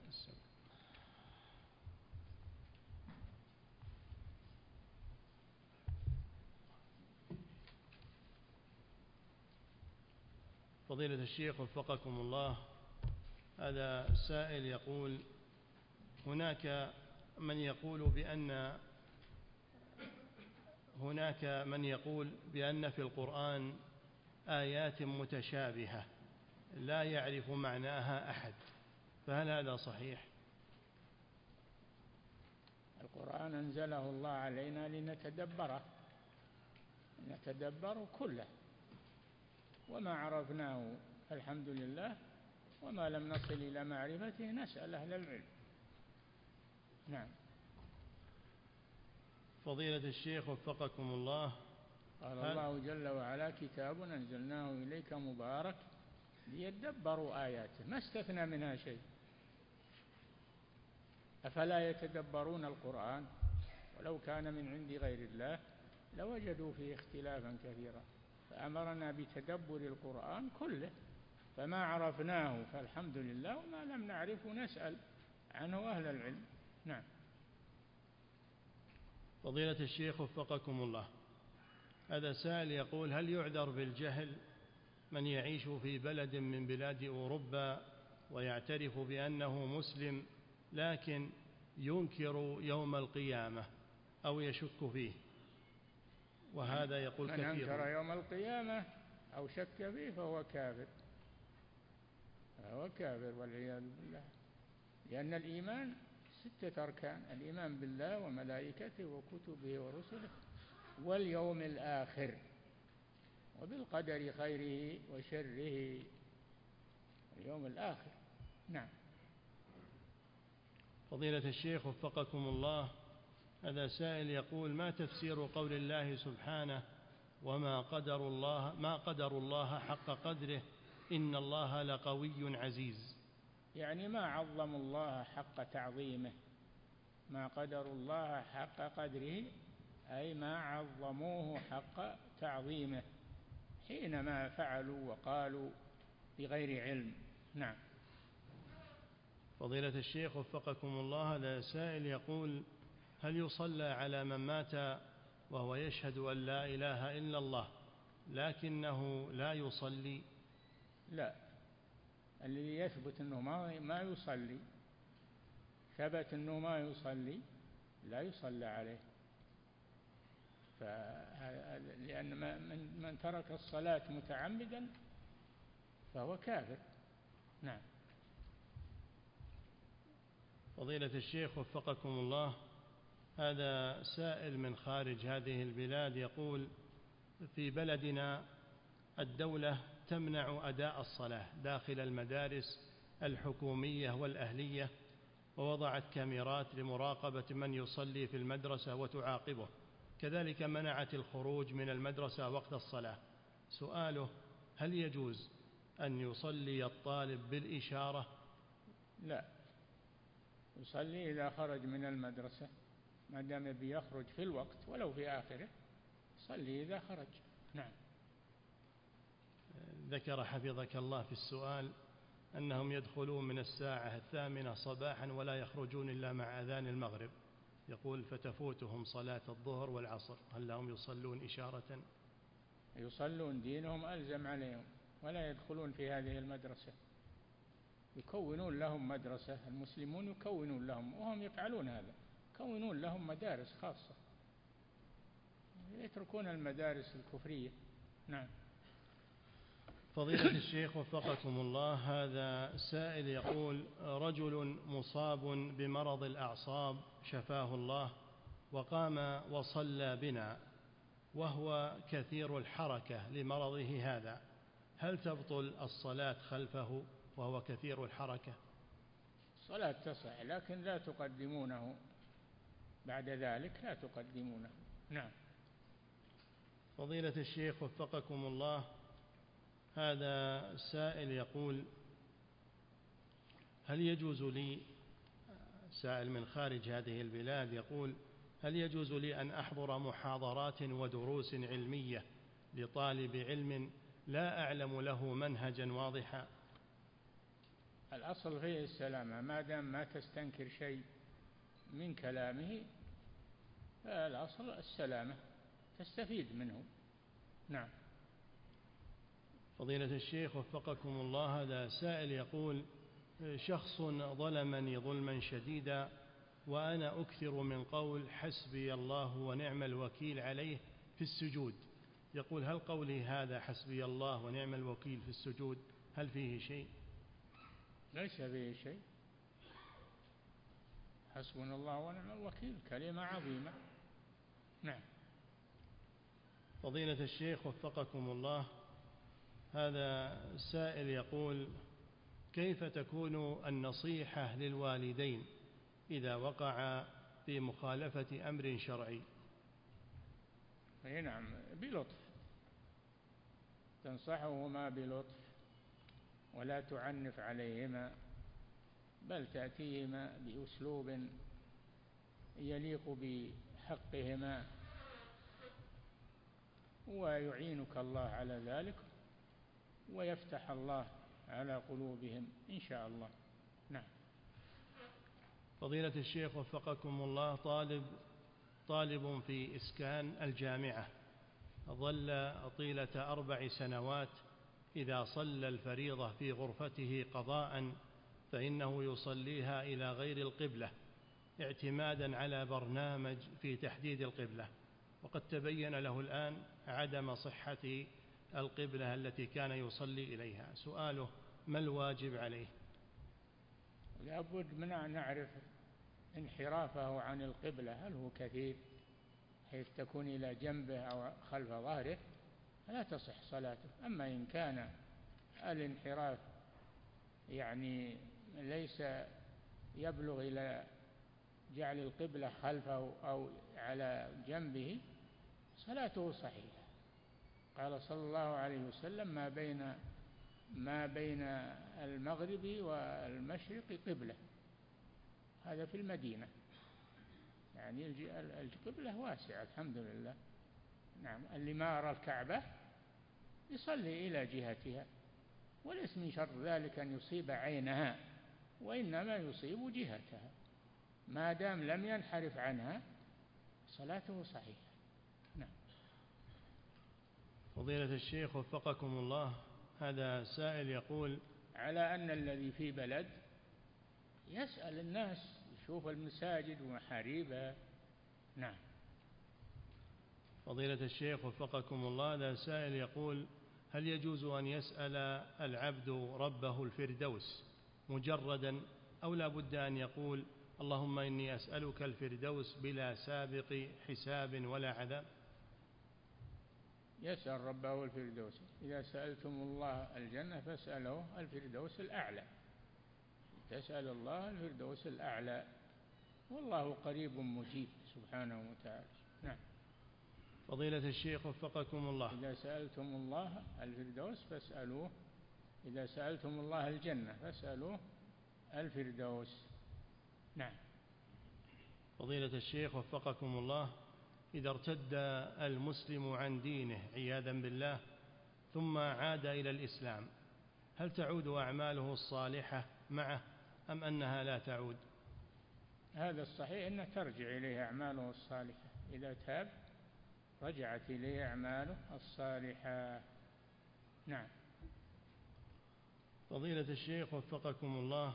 فضيلة الشيخ وفقكم الله، هذا سائل يقول: هناك من يقول بأن في القرآن آيات متشابهة لا يعرف معناها أحد، فهل هذا صحيح؟ القرآن أنزله الله علينا نتدبر كله، وما عرفناه الحمد لله، وما لم نصل إلى معرفته نسأل أهل العلم. نعم. فضيلة الشيخ وفقكم الله، قال الله جل وعلا: كتاب أنزلناه إليك مبارك ليدبروا آياته، ما استثنى منها شيء. أفلا يتدبرون القرآن ولو كان من عند غير الله لوجدوا فيه اختلافا كثيرا، فأمرنا بتدبر القرآن كله، فما عرفناه فالحمد لله، وما لم نعرفه نسأل عنه أهل العلم. نعم. فضيلة الشيخ وفقكم الله، هذا سائل يقول: هل يعذر بالجهل من يعيش في بلد من بلاد أوروبا ويعترف بأنه مسلم لكن ينكر يوم القيامة أو يشك فيه؟ وهذا يقول كثير. من أنكر يوم القيامة أو شك فيه فهو كافر والعياذ بالله، لأن الإيمان 6 أركان: الإيمان بالله وملائكته وكتبه ورسله واليوم الآخر وبالقدر خيره وشره، اليوم الآخر. نعم. فضيلة الشيخ وفقكم الله، هذا سائل يقول: ما تفسير قول الله سبحانه: وما قدر الله حق قدره إن الله لقوي عزيز؟ يعني ما عظموا الله حق تعظيمه، ما قدروا الله حق قدره أي ما عظموه حق تعظيمه حينما فعلوا وقالوا بغير علم. نعم. فضيلة الشيخ وفقكم الله، هذا سائل يقول: هل يصلى على من مات وهو يشهد أن لا إله إلا الله لكنه لا يصلي؟ لا، الذي يثبت أنه ما يصلي، ثبت أنه ما يصلي، لا يصلى عليه، لأن من ترك الصلاة متعمدا فهو كافر. نعم. فضيلة الشيخ وفقكم الله، هذا سائل من خارج هذه البلاد يقول: في بلدنا الدولة تمنع أداء الصلاة داخل المدارس الحكومية والأهلية، ووضعت كاميرات لمراقبة من يصلي في المدرسة وتعاقبه، كذلك منعت الخروج من المدرسة وقت الصلاة. سؤاله: هل يجوز أن يصلي الطالب بالإشارة؟ لا، يصلي إذا خرج من المدرسة، ما دام بيخرج في الوقت ولو في آخره، صلي إذا خرج. نعم. ذكر حفظك الله في السؤال أنهم يدخلون من 8:00 صباحا ولا يخرجون إلا مع أذان المغرب، يقول فتفوتهم صلاة الظهر والعصر، هل لهم يصلون إشارة؟ يصلون، دينهم ألزم عليهم، ولا يدخلون في هذه المدرسة. يكونون لهم مدرسة، المسلمون يكونون لهم، وهم يفعلون هذا، يكونون لهم مدارس خاصة، يتركون المدارس الكفرية. نعم. فضيلة الشيخ وفقكم الله، هذا سائل يقول رجل مصاب بمرض الأعصاب شفاه الله وقام وصلى بنا وهو كثير الحركة لمرضه هذا، هل تبطل الصلاة خلفه وهو كثير الحركة؟ الصلاة تصح، لكن لا تقدمونه بعد ذلك، لا تقدمونه. نعم. فضيلة الشيخ وفقكم الله، هذا سائل يقول هل يجوز لي، سائل من خارج هذه البلاد، يقول هل يجوز لي أن أحضر محاضرات ودروس علمية لطالب علم لا أعلم له منهجا واضحا؟ الأصل فيه السلامة، ما دام ما تستنكر شيء من كلامه، الأصل السلامة، تستفيد منه. نعم. فضيلة الشيخ وفقكم الله، هذا سائل يقول شخص ظلمني ظلما شديدا وأنا أكثر من قول حسبي الله ونعم الوكيل عليه في السجود، يقول هل قولي هذا حسبي الله ونعم الوكيل في السجود هل فيه شيء؟ ليس فيه شيء، حسبنا الله ونعم الوكيل كلمة عظيمة. نعم. فضيلة الشيخ وفقكم الله، هذا سائل يقول كيف تكون النصيحة للوالدين إذا وقع في مخالفة أمر شرعي؟ نعم، بلطف، تنصحهما بلطف ولا تعنف عليهما، بل تأتيهما بأسلوب يليق بحقهما، ويعينك الله على ذلك ويفتح الله على قلوبهم إن شاء الله. نعم. فضيلة الشيخ وفقكم الله، طالب في إسكان الجامعة ظل طيلة 4 سنوات إذا صلى الفريضة في غرفته قضاء فإنه يصليها إلى غير القبلة اعتمادا على برنامج في تحديد القبلة، وقد تبين له الآن عدم صحة القبلة التي كان يصلي إليها، سؤاله ما الواجب عليه؟ لابد من أن نعرف انحرافه عن القبلة، هل هو كثير حيث تكون إلى جنبه أو خلف ظهره، فلا تصح صلاته. أما إن كان الانحراف يعني ليس يبلغ إلى جعل القبلة خلفه أو على جنبه، صلاته صحيحة. قال صلى الله عليه وسلم ما بين المغرب والمشرق قبلة، هذا في المدينة، يعني القبلة واسعة الحمد لله. نعم. اللي ما يرى الكعبة يصلي إلى جهتها، وليس من شرط ذلك أن يصيب عينها، وإنما يصيب جهتها، ما دام لم ينحرف عنها صلاته صحيحة. نعم. فضيلة الشيخ وفقكم الله، هذا سائل يقول على أن الذي في بلد يسأل الناس، يشوف المساجد ومحاريبها. نعم. فضيلة الشيخ وفقكم الله، هذا سائل يقول هل يجوز أن يسأل العبد ربه الفردوس مجردا أو لا بد أن يقول اللهم إني أسألك الفردوس بلا سابق حساب ولا عذاب؟ يسأل ربه الفردوس، إذا سألتم الله الجنة فاسأله الفردوس الأعلى، تسأل الله الفردوس الأعلى، والله قريب مجيب سبحانه وتعالى. نعم. فضيلة الشيخ وفقكم الله، إذا سألتم الله الفردوس فاسألوه، إذا سألتم الله الجنة فاسألوه الفردوس. نعم. فضيلة الشيخ وفقكم الله، إذا ارتد المسلم عن دينه عياذا بالله ثم عاد إلى الإسلام، هل تعود أعماله الصالحة معه أم أنها لا تعود؟ هذا الصحيح أنه ترجع إليه أعماله الصالحة، إذا تاب رجعت إليه أعماله الصالحة. نعم. فضيلة الشيخ وفقكم الله،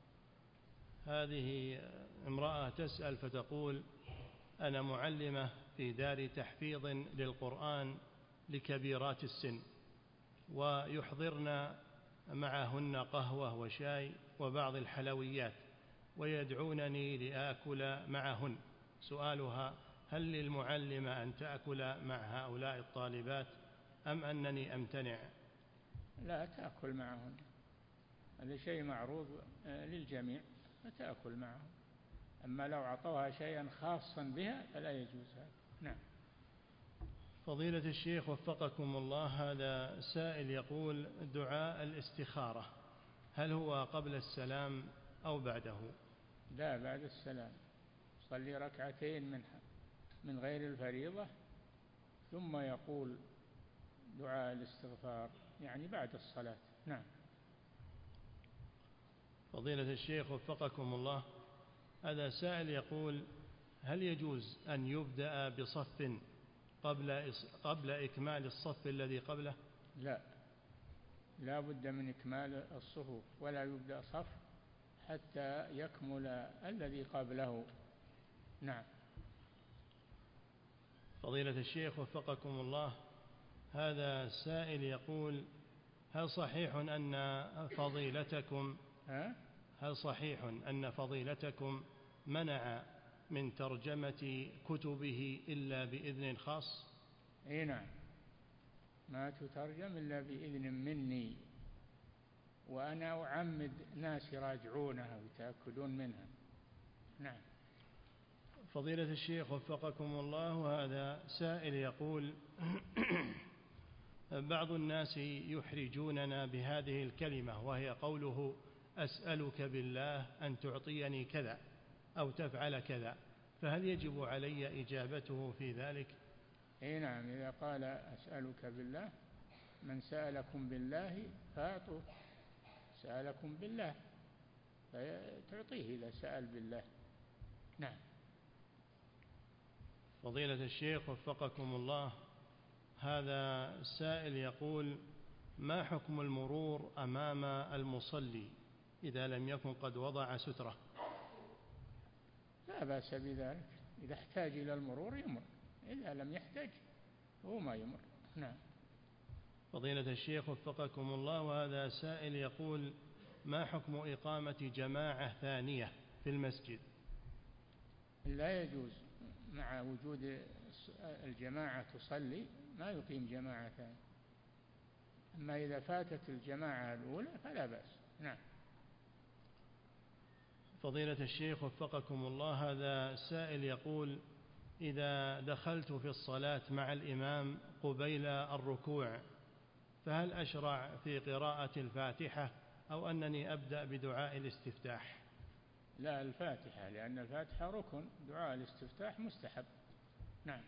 هذه امرأة تسأل فتقول: أنا معلمة في دار تحفيظ للقرآن لكبيرات السن، ويحضرن معهن قهوة وشاي وبعض الحلويات، ويدعونني لآكل معهن. سؤالها: هل للمعلمة أن تأكل مع هؤلاء الطالبات أم أنني أمتنع؟ لا، تأكل معهن، هذا شيء معروض للجميع، فتأكل معهم. أما لو أعطوها شيئا خاصا بها فلا يجوز هذا. نعم. فضيلة الشيخ وفقكم الله، هذا سائل يقول: دعاء الاستخارة هل هو قبل السلام أو بعده؟ لا، بعد السلام. صلي ركعتين من غير الفريضة ثم يقول دعاء الاستغفار، يعني بعد الصلاة. نعم. فضيلة الشيخ وفقكم الله، هذا سائل يقول: هل يجوز أن يبدأ بصف قبل إكمال الصف الذي قبله؟ لا، لا بد من إكمال الصفوف، ولا يبدأ صف حتى يكمل الذي قبله. نعم. فضيلة الشيخ وفقكم الله، هذا سائل يقول: هل صحيح أن فضيلتكم منع من ترجمة كتبه إلا بإذن خاص؟ اي نعم، ما تترجم إلا بإذن مني، وأنا أعمد ناس يراجعونها ويتأكدون منها. نعم. فضيلة الشيخ وفقكم الله، هذا سائل يقول: بعض الناس يحرجوننا بهذه الكلمة، وهي قوله: أسألك بالله أن تعطيني كذا أو تفعل كذا، فهل يجب علي إجابته في ذلك؟ اي نعم، إذا قال أسألك بالله، من سألكم بالله فأعطوه، سألكم بالله فتعطيه إذا سأل بالله. نعم. فضيلة الشيخ وفقكم الله، هذا سائل يقول: ما حكم المرور أمام المصلي إذا لم يكن قد وضع سترة؟ لا بأس بذلك، إذا احتاج إلى المرور يمر، إذا لم يحتاج هو ما يمر. نعم. فضيلة الشيخ وفقكم الله، وهذا سائل يقول: ما حكم إقامة جماعة ثانية في المسجد؟ لا يجوز، مع وجود الجماعة تصلي ما يقيم جماعة ثانية، أما إذا فاتت الجماعة الأولى فلا بأس. نعم. فضيلة الشيخ وفقكم الله، هذا سائل يقول: إذا دخلت في الصلاة مع الإمام قبيل الركوع، فهل أشرع في قراءة الفاتحة أو أنني أبدأ بدعاء الاستفتاح؟ لا، الفاتحة، لأن الفاتحة ركن، دعاء الاستفتاح مستحب. نعم.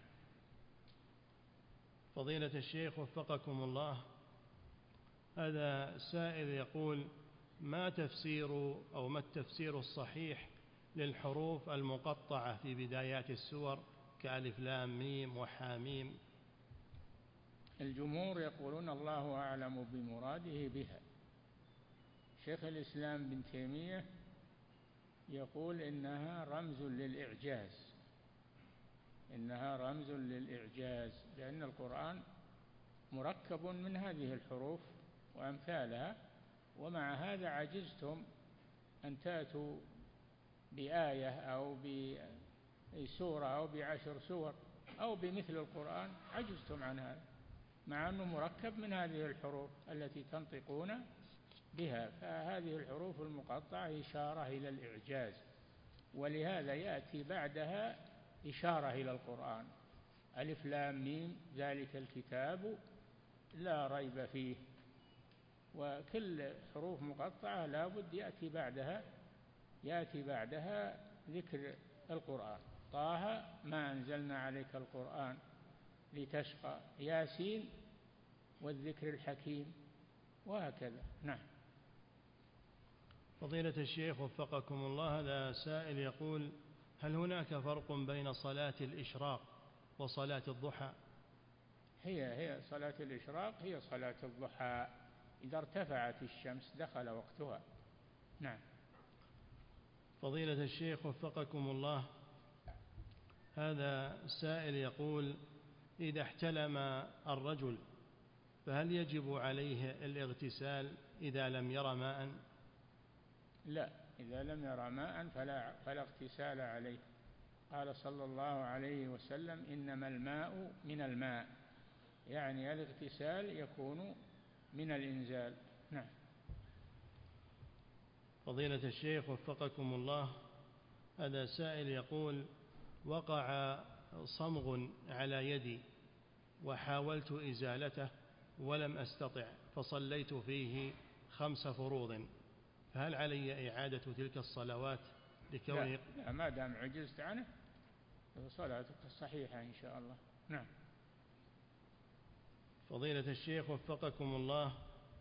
فضيلة الشيخ وفقكم الله، هذا سائل يقول: ما التفسير الصحيح للحروف المقطعة في بدايات السور كألف لام ميم وحاميم؟ الجمهور يقولون الله أعلم بمراده بها. شيخ الإسلام بن تيمية يقول إنها رمز للإعجاز، إنها رمز للإعجاز، لأن القرآن مركب من هذه الحروف وأمثالها، ومع هذا عجزتم أن تأتوا بآية أو بسورة أو ب10 سور أو بمثل القرآن، عجزتم عن هذا، مع أنه مركب من هذه الحروف التي تنطقون بها. فهذه الحروف المقطعة إشارة إلى الإعجاز، ولهذا يأتي بعدها إشارة إلى القرآن: ألف لام ميم ذلك الكتاب لا ريب فيه. وكل حروف مقطعة لا بد يأتي بعدها ذكر القرآن: طه ما أنزلنا عليك القرآن لتشقى، ياسين والذكر الحكيم وهكذا. نعم. فضيلة الشيخ وفقكم الله، هذا سائل يقول: هل هناك فرق بين صلاة الإشراق وصلاة الضحى؟ هي صلاة الإشراق هي صلاة الضحى، إذا ارتفعت الشمس دخل وقتها. نعم. فضيلة الشيخ وفقكم الله، هذا سائل يقول: إذا احتلم الرجل فهل يجب عليه الاغتسال إذا لم ير ماء؟ لا، إذا لم ير ماء فلا اغتسال عليه. قال صلى الله عليه وسلم: إنما الماء من الماء، يعني الاغتسال يكون من الإنزال. نعم. فضيلة الشيخ وفقكم الله، هذا سائل يقول: وقع صمغ على يدي وحاولت إزالته ولم أستطع، فصليت فيه 5 فروض، فهل علي إعادة تلك الصلوات لكوني؟ لا، ما دام عجزت عنه صلاتك صحيحة إن شاء الله. نعم. فضيلة الشيخ وفقكم الله،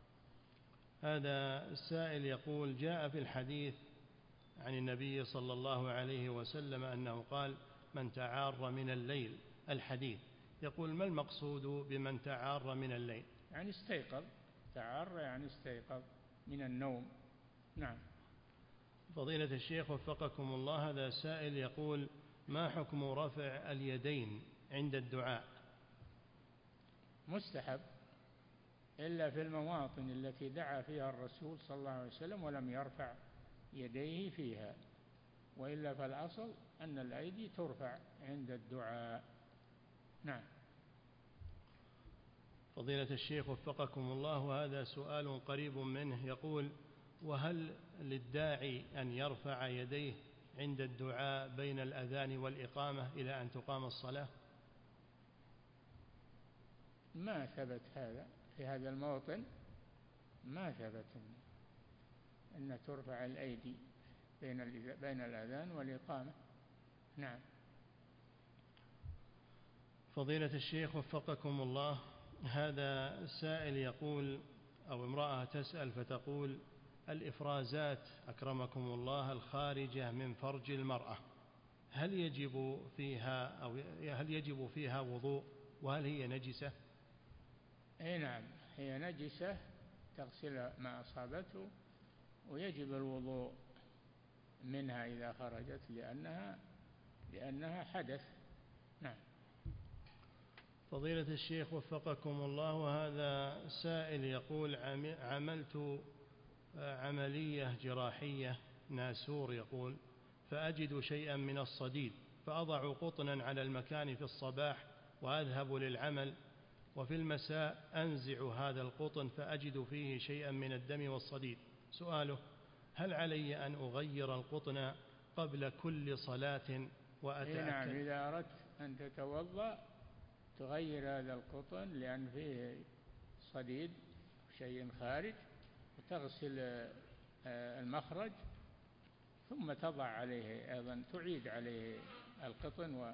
هذا السائل يقول: جاء في الحديث عن النبي صلى الله عليه وسلم أنه قال: من تعار من الليل، الحديث يقول: ما المقصود بمن تعار من الليل؟ يعني استيقظ، تعار يعني استيقظ من النوم. نعم. فضيلة الشيخ وفقكم الله، هذا سائل يقول: ما حكم رفع اليدين عند الدعاء؟ مستحب، إلا في المواطن التي دعا فيها الرسول صلى الله عليه وسلم ولم يرفع يديه فيها، وإلا فالأصل أن الأيدي ترفع عند الدعاء. نعم. فضيلة الشيخ وفقكم الله، وهذا سؤال قريب منه، يقول: وهل للداعي أن يرفع يديه عند الدعاء بين الأذان والإقامة إلى أن تقام الصلاة؟ ما ثبت هذا في هذا الموطن، ما ثبت أن ترفع الأيدي بين الأذان والإقامة. نعم. فضيلة الشيخ وفقكم الله، هذا سائل يقول، أو امرأة تسأل فتقول: الإفرازات أكرمكم الله الخارجة من فرج المرأة، هل يجب فيها وضوء، وهل هي نجسة؟ أي نعم، هي نجسة، تغسل ما أصابته، ويجب الوضوء منها إذا خرجت لأنها حدث. نعم. فضيلة الشيخ وفقكم الله، وهذا سائل يقول: عملت عملية جراحية ناسور، يقول: فأجد شيئا من الصديد، فأضع قطنا على المكان في الصباح وأذهب للعمل، وفي المساء أنزع هذا القطن فأجد فيه شيئا من الدم والصديد. سؤاله: هل علي أن أغير القطن قبل كل صلاة وأتأكد؟ نعم، إذا أردت أن تتوضأ تغير هذا القطن لأن فيه صديد شيء خارج، وتغسل المخرج، ثم تضع عليه أيضا، تعيد عليه القطن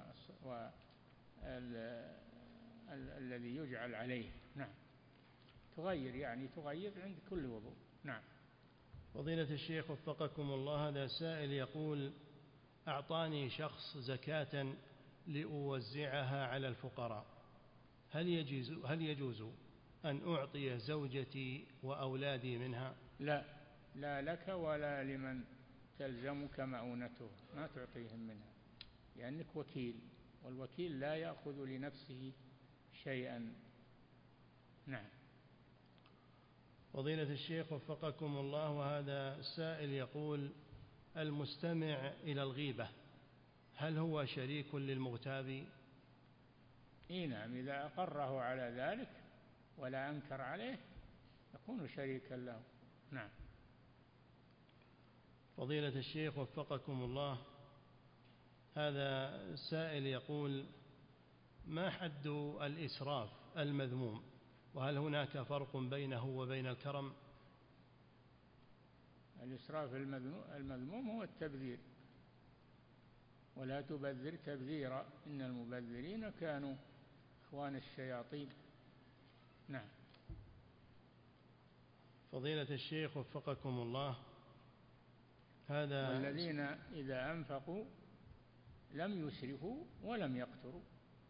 الذي يجعل عليه. نعم. تغير عند كل وضوء. نعم. فضيلة الشيخ وفقكم الله، هذا سائل يقول: أعطاني شخص زكاة لأوزعها على الفقراء، هل يجوز أن أعطي زوجتي وأولادي منها؟ لا لك ولا لمن تلزمك مؤونته، ما تعطيهم منها، لأنك وكيل، والوكيل لا يأخذ لنفسه شيئا. نعم. فضيلة الشيخ وفقكم الله، وهذا سائل يقول: المستمع إلى الغيبة هل هو شريك للمغتاب؟ نعم، إذا أقره على ذلك ولا أنكر عليه يكون شريكا له. نعم. فضيلة الشيخ وفقكم الله، هذا سائل يقول: ما حد الإسراف المذموم، وهل هناك فرق بينه وبين الكرم؟ الإسراف المذموم هو التبذير، ولا تبذر تبذيرا إن المبذرين كانوا إخوان الشياطين. نعم. فضيلة الشيخ وفقكم الله، هذا والذين إذا أنفقوا لم يسرفوا ولم يقتروا.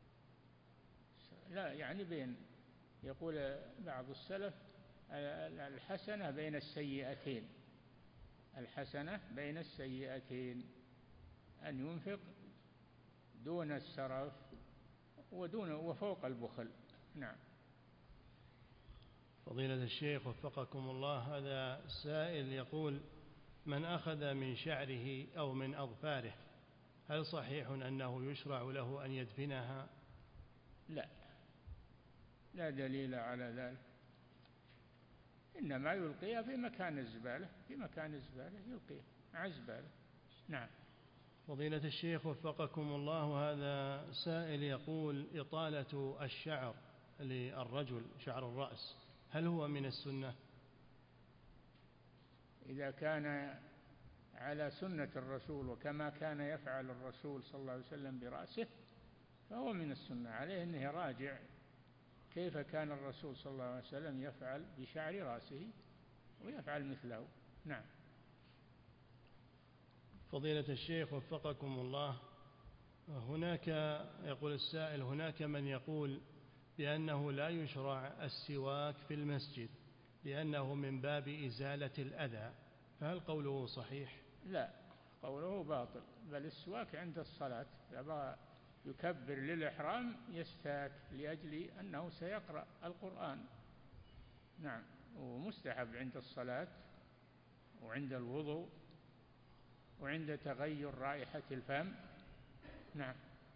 لا يعني بين، يقول بعض السلف الحسنة بين السيئتين، الحسنة بين السيئتين، أن ينفق دون السرف ودون وفوق البخل. نعم. فضيلة الشيخ وفقكم الله، هذا سائل يقول: من أخذ من شعره أو من أظفاره هل صحيح أنه يشرع له أن يدفنها؟ لا، لا دليل على ذلك، إنما يلقيها في مكان الزبالة، في مكان الزبالة يلقيها مع الزبالة. نعم. فضيلة الشيخ وفقكم الله، هذا سائل يقول: إطالة الشعر للرجل، شعر الرأس، هل هو من السنة؟ إذا كان على سنة الرسول وكما كان يفعل الرسول صلى الله عليه وسلم برأسه فهو من السنة، عليه أنه يراجع كيف كان الرسول صلى الله عليه وسلم يفعل بشعر رأسه ويفعل مثله. نعم. فضيلة الشيخ وفقكم الله، هناك، يقول السائل، هناك من يقول بأنه لا يشرع السواك في المسجد لأنه من باب إزالة الأذى، فهل قوله صحيح؟ لا، قوله باطل، بل السواك عند الصلاة، يبغى يكبر للإحرام يستاك لأجل أنه سيقرأ القرآن. نعم. ومستحب عند الصلاة وعند الوضوء وعند تغير رائحة الفم. نعم.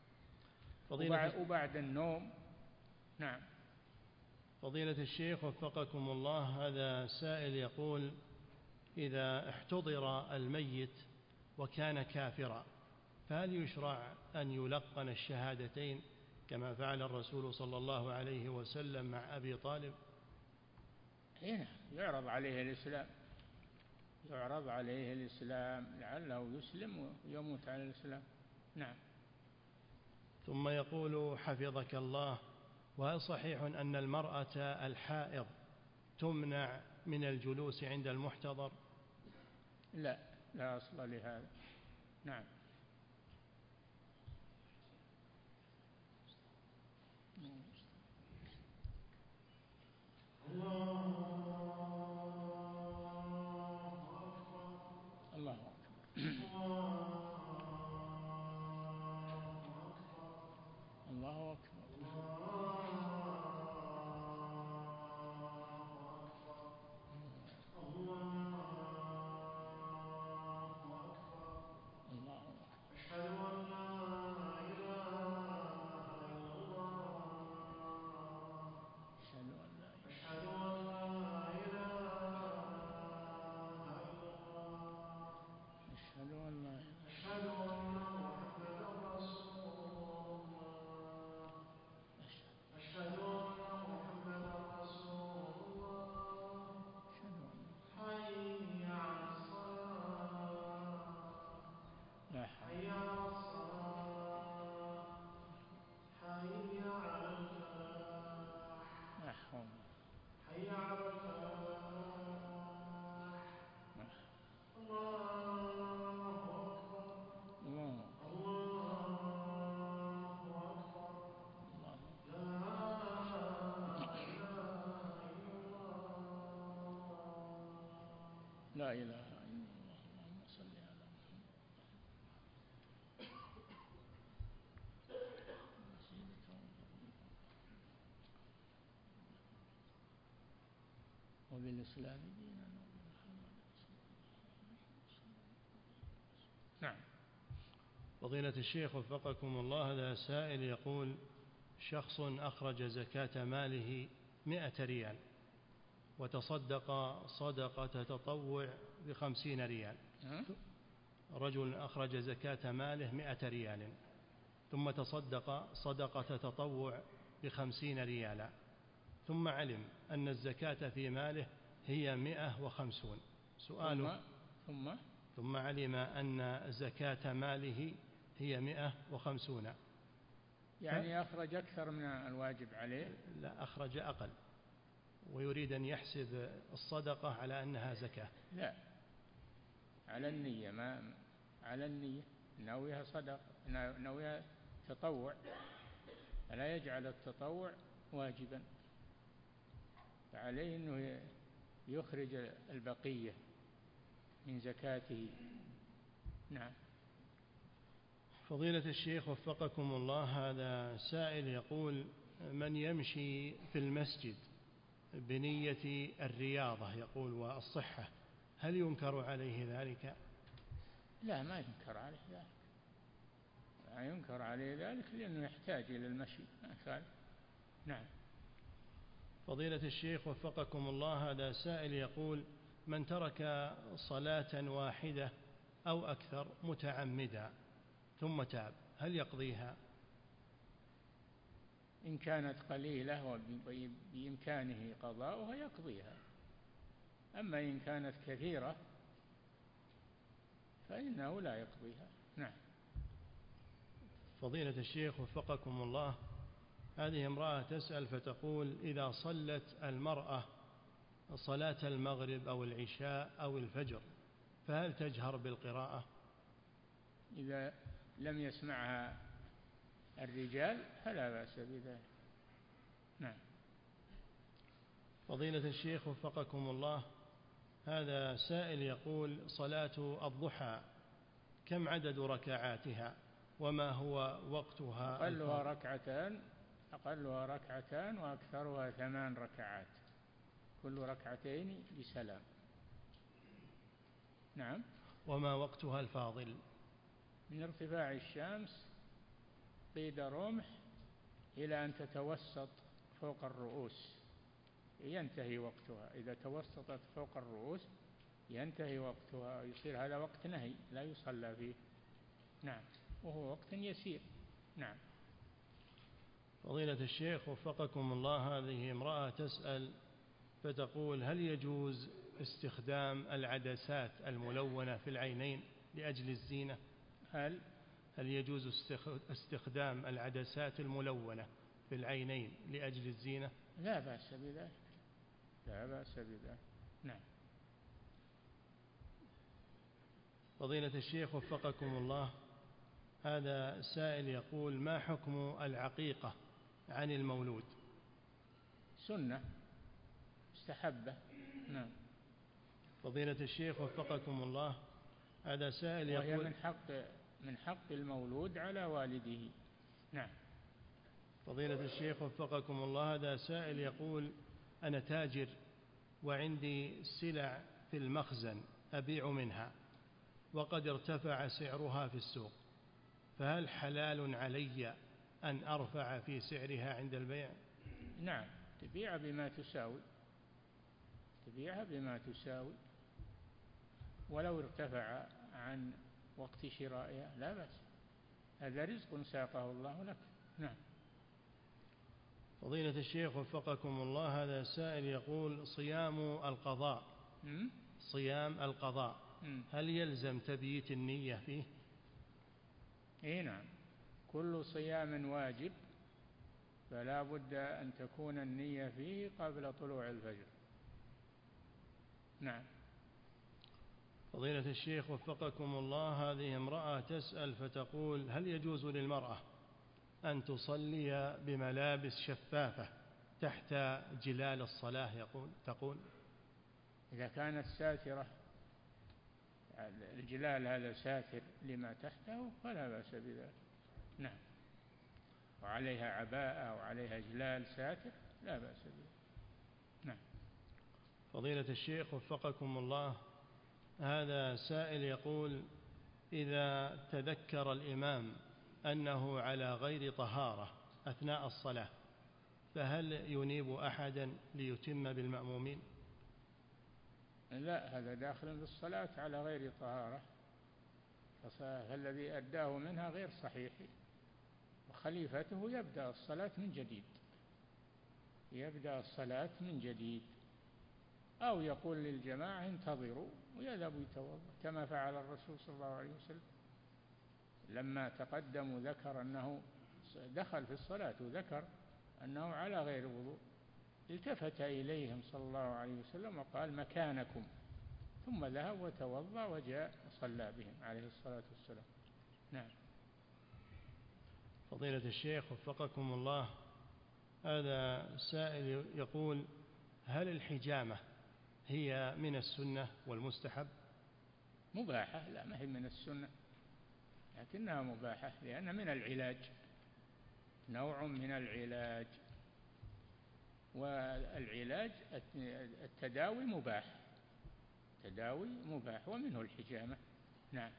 وبعد النوم. نعم. فضيلة الشيخ وفقكم الله، هذا سائل يقول: إذا احتضر الميت وكان كافرا فهل يشرع أن يلقن الشهادتين كما فعل الرسول صلى الله عليه وسلم مع أبي طالب؟ هنا يعرض عليه الإسلام، يعرض عليه الإسلام لعله يسلم ويموت على الإسلام. نعم. ثم يقول حفظك الله: وهل صحيح أن المرأة الحائض تمنع من الجلوس عند المحتضر؟ لا، لا أصل لهذا. نعم. الله أكبر. الله أكبر. لا إله إلا الله. اللهم صل على محمد وبالإسلام دينا. نعم. فضيلة الشيخ وفقكم الله، هذا سائل يقول: شخص أخرج زكاة ماله 100 ريال وتصدق صدقة تطوع ب50 ريال. رجل أخرج زكاة ماله 100 ريال ثم تصدق صدقة تطوع ب50 ريالا، ثم علم أن الزكاة في ماله هي 150. سؤاله: ثم علم أن زكاة ماله هي 150، يعني أخرج أكثر من الواجب عليه؟ لا، أخرج أقل. ويريد أن يحسب الصدقة على أنها زكاة؟ لا، على النية، ما على النية، ناويها صدقة، ناويها تطوع، فلا يجعل التطوع واجبا، فعليه أنه يخرج البقية من زكاته. نعم. فضيلة الشيخ وفقكم الله، هذا سائل يقول: من يمشي في المسجد بنية الرياضة يقول والصحة، هل ينكر عليه ذلك؟ لا، ما ينكر عليه ذلك، لا ينكر عليه ذلك، لأنه يحتاج إلى المشي، ما كان. نعم. فضيلة الشيخ وفقكم الله، هذا سائل يقول: من ترك صلاة واحدة أو أكثر متعمدا ثم تاب، هل يقضيها؟ إن كانت قليلة وبإمكانه قضاؤها يقضيها، أما إن كانت كثيرة فإنه لا يقضيها. نعم. فضيلة الشيخ وفقكم الله، هذه امرأة تسأل فتقول: إذا صلت المرأة صلاة المغرب أو العشاء أو الفجر فهل تجهر بالقراءة؟ إذا لم يسمعها الرجال فلا بأس بذلك. نعم. فضيلة الشيخ وفقكم الله، هذا سائل يقول: صلاة الضحى كم عدد ركعاتها وما هو وقتها؟ أقلها ركعتان وأكثرها 8 ركعات، كل ركعتين بسلام. نعم. وما وقتها الفاضل؟ من ارتفاع الشمس قيد رمح إلى أن تتوسط فوق الرؤوس ينتهي وقتها. إذا توسطت فوق الرؤوس ينتهي وقتها، يصير هذا وقت نهي لا يصلى فيه. نعم، وهو وقت يسير. نعم. فضيلة الشيخ وفقكم الله، هذه امرأة تسأل فتقول: هل يجوز استخدام العدسات الملونة في العينين لأجل الزينة؟ هل يجوز استخدام العدسات الملونة في العينين لأجل الزينة؟ لا بأس بذلك، لا بأس بذلك. نعم. فضيلة الشيخ وفقكم الله، هذا سائل يقول: ما حكم العقيقة عن المولود؟ سنة مستحبة. نعم. فضيلة الشيخ وفقكم الله، هذا سائل يقول: وهي من حق المولود على والده. نعم. فضيلة الشيخ وفقكم الله، هذا سائل يقول: أنا تاجر وعندي سلع في المخزن أبيع منها وقد ارتفع سعرها في السوق، فهل حلال علي أن أرفع في سعرها عند البيع؟ نعم، تبيع بما تساوي ولو ارتفع عن وقت شرائها لا بأس، هذا رزق ساقه الله لك. نعم. فضيلة الشيخ وفقكم الله، هذا سائل يقول: صيام القضاء هل يلزم تبييت النية فيه؟ نعم، كل صيام واجب فلا بد أن تكون النية فيه قبل طلوع الفجر. نعم. فضيلة الشيخ وفقكم الله، هذه امرأة تسأل فتقول: هل يجوز للمرأة أن تصلي بملابس شفافة تحت جلال الصلاة؟ تقول: إذا كانت ساترة، الجلال هذا ساتر لما تحته فلا بأس بذلك. نعم. وعليها عباءة وعليها جلال ساتر لا بأس بذلك. نعم. فضيلة الشيخ وفقكم الله، هذا سائل يقول: إذا تذكر الإمام أنه على غير طهارة أثناء الصلاة فهل ينيب أحدا ليتم بالمأمومين؟ لا، هذا داخل بالصلاة على غير طهارة، فالذي أداه منها غير صحيح، وخليفته يبدأ الصلاة من جديد، أو يقول للجماعة انتظروا ويذهب يتوضأ كما فعل الرسول صلى الله عليه وسلم لما تقدم وذكر أنه دخل في الصلاة وذكر أنه على غير وضوء، التفت إليهم صلى الله عليه وسلم وقال مكانكم، ثم ذهب وتوضأ وجاء وصلى بهم عليه الصلاة والسلام. نعم. فضيلة الشيخ وفقكم الله، هذا سائل يقول: هل الحجامة هي من السنة والمستحب؟ مباحة، لا ما هي من السنة، لكنها مباحة لأنها من العلاج، نوع من العلاج، والعلاج التداوي مباح، التداوي مباح ومنه الحجامة. نعم.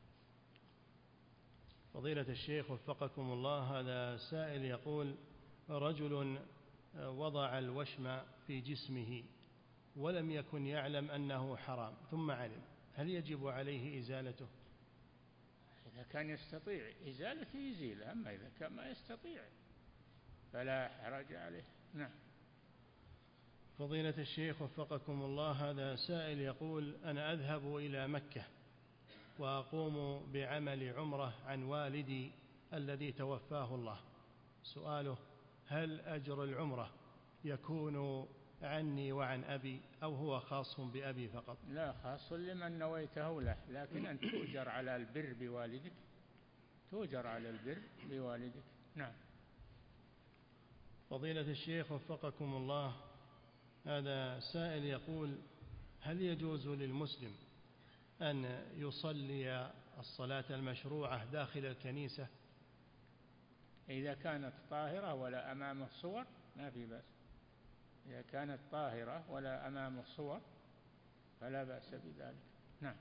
فضيلة الشيخ وفقكم الله، هذا سائل يقول: رجل وضع الوشم في جسمه ولم يكن يعلم أنه حرام ثم علم، هل يجب عليه إزالته؟ إذا كان يستطيع إزالته يزيلها، أما إذا كان ما يستطيع فلا حرج عليه. نعم. فضيلة الشيخ وفقكم الله، هذا سائل يقول: أنا أذهب إلى مكة وأقوم بعمل عمرة عن والدي الذي توفاه الله. سؤاله: هل أجر العمرة يكون عني وعن أبي أو هو خاص بأبي فقط؟ لا، خاص لمن نويته له، لكن أن تؤجر على البر بوالدك، تؤجر على البر بوالدك. نعم. فضيلة الشيخ وفقكم الله، هذا سائل يقول: هل يجوز للمسلم أن يصلي الصلاة المشروعة داخل الكنيسة؟ إذا كانت طاهرة ولا أمامه صور ما في بأس، إذا كانت طاهرة ولا أمامه صور فلا بأس بذلك. نعم.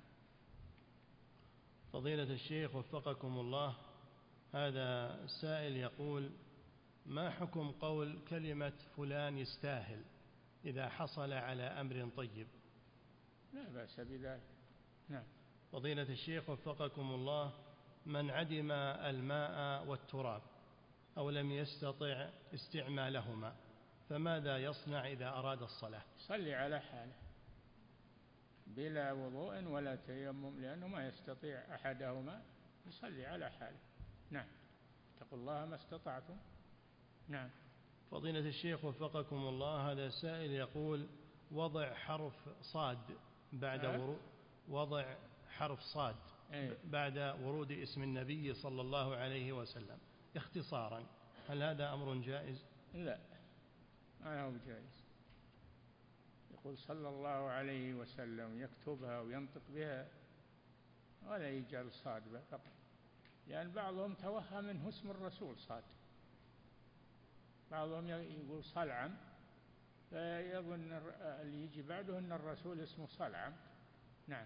فضيلة الشيخ وفقكم الله، هذا سائل يقول: ما حكم قول كلمة فلان يستاهل إذا حصل على أمر طيب؟ لا بأس بذلك. نعم. فضيلة الشيخ وفقكم الله، من عدم الماء والتراب أو لم يستطع استعمالهما فماذا يصنع إذا أراد الصلاة؟ صلي على حاله بلا وضوء ولا تيمم، لأنه ما يستطيع أحدهما، يصلي على حاله. نعم. اتقوا الله ما استطعتم. نعم. فضيلة الشيخ وفقكم الله، هذا سائل يقول: وضع حرف صاد بعد وضع حرف صاد بعد ورود اسم النبي صلى الله عليه وسلم اختصارا، هل هذا أمر جائز؟ لا، ما هو جائز. يقول صلى الله عليه وسلم، يكتبها وينطق بها ولا يجعل صاد فقط، لأن بعضهم توهم منه اسم الرسول صاد، بعضهم يقول صلعم فيظن اللي يجي بعده أن الرسول اسمه صلعم. نعم.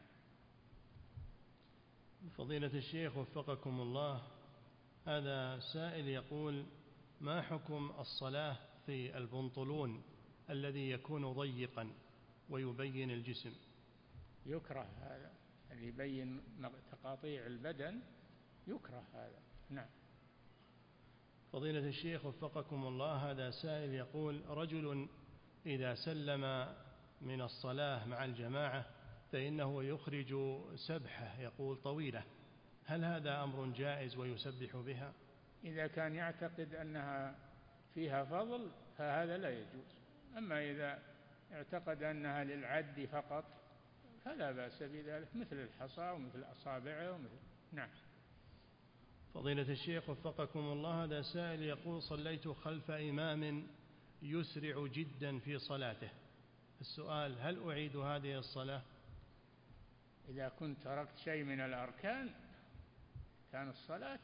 فضيلة الشيخ وفقكم الله، هذا سائل يقول: ما حكم الصلاة في البنطلون الذي يكون ضيقا ويبين الجسم؟ يكره هذا، اللي يبين تقاطيع البدن يكره هذا. نعم. فضيلة الشيخ وفقكم الله، هذا سائل يقول: رجل إذا سلم من الصلاة مع الجماعة فإنه يخرج سبحة يقول طويلة، هل هذا أمر جائز ويسبح بها؟ إذا كان يعتقد أنها فيها فضل فهذا لا يجوز، أما إذا اعتقد أنها للعد فقط فلا بأس بذلك، مثل الحصى ومثل أصابعه ومثل. نعم. فضيلة الشيخ وفقكم الله، هذا سائل يقول: صليت خلف إمام يسرع جدا في صلاته، السؤال: هل أعيد هذه الصلاة؟ إذا كنت تركت شيء من الأركان كان الصلاة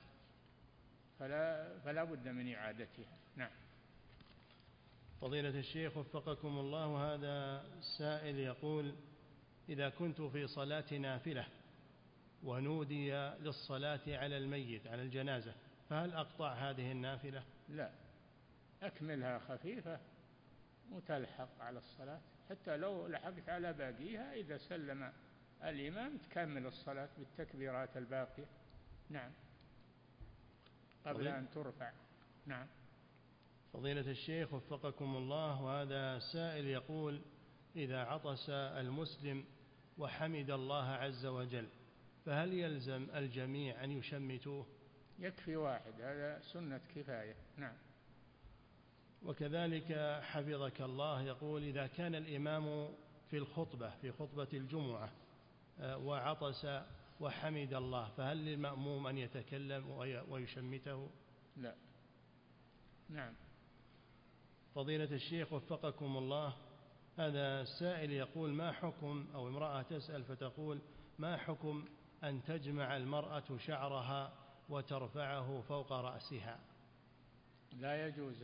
فلا بد من إعادتها. نعم. فضيلة الشيخ وفقكم الله، هذا سائل يقول: إذا كنت في صلاة نافلة ونودي للصلاة على الميت على الجنازة فهل أقطع هذه النافلة؟ لا، أكملها خفيفة وتلحق على الصلاة، حتى لو لحقت على باقيها إذا سلم الإمام تكمل الصلاة بالتكبيرات الباقية. نعم، قبل أن ترفع. نعم. فضيلة الشيخ وفقكم الله، وهذا سائل يقول: إذا عطس المسلم وحمد الله عز وجل فهل يلزم الجميع أن يشمتوه؟ يكفي واحد، هذا سنة كفاية. نعم. وكذلك حفظك الله يقول: إذا كان الإمام في الخطبة في خطبة الجمعة وعطس وحمد الله، فهل للمأموم أن يتكلم ويشمته؟ لا. نعم. فضيلة الشيخ وفقكم الله، هذا سائل يقول: ما حكم، أو امرأة تسأل فتقول: ما حكم أن تجمع المرأة شعرها وترفعه فوق رأسها؟ لا يجوز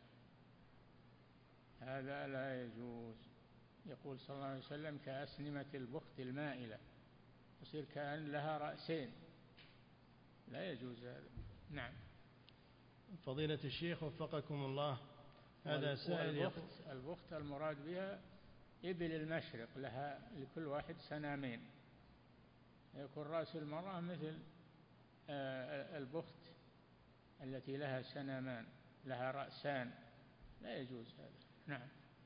هذا لا يجوز. يقول صلى الله عليه وسلم: كأسنمة البخت المائلة، تصير كأن لها رأسين. لا يجوز هذا. نعم. فضيلة الشيخ وفقكم الله، هذا سائل البخت المراد بها إبل المشرق، لها لكل واحد سنامين، يكون رأس المرأة مثل البخت التي لها سنامان، لها رأسان. لا يجوز هذا. نعم.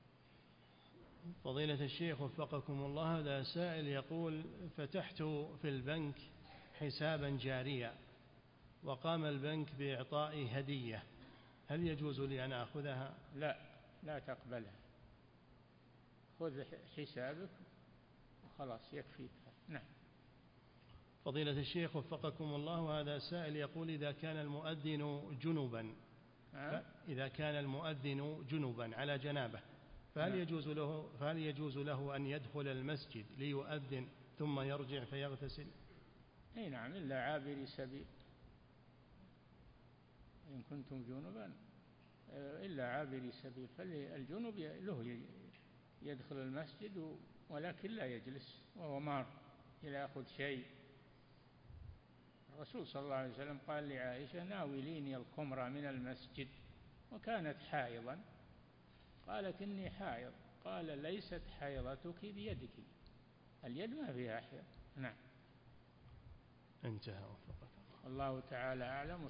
فضيلة الشيخ وفقكم الله، هذا سائل يقول: فتحت في البنك حسابا جاريا وقام البنك بإعطائي هدية، هل يجوز لي أن أخذها؟ لا، لا تقبلها. خذ حسابك وخلاص يكفيك. نعم. فضيلة الشيخ وفقكم الله، هذا سائل يقول: إذا كان المؤذن جنبا على جنابه، فهل يجوز له أن يدخل المسجد ليؤذن ثم يرجع فيغتسل؟ أي نعم، إلا عابري سبيل. إن كنتم جنبا إلا عابري سبيل، فالجنب له يدخل المسجد ولكن لا يجلس وهو مار إلى يأخذ شيء. الرسول صلى الله عليه وسلم قال لعائشة: ناوليني الخمر من المسجد، وكانت حائضا. قالت: إني حائض. قال: ليست حيضتك بيدك، اليد ما فيها حيض. نعم. انتهى. الله تعالى أعلم.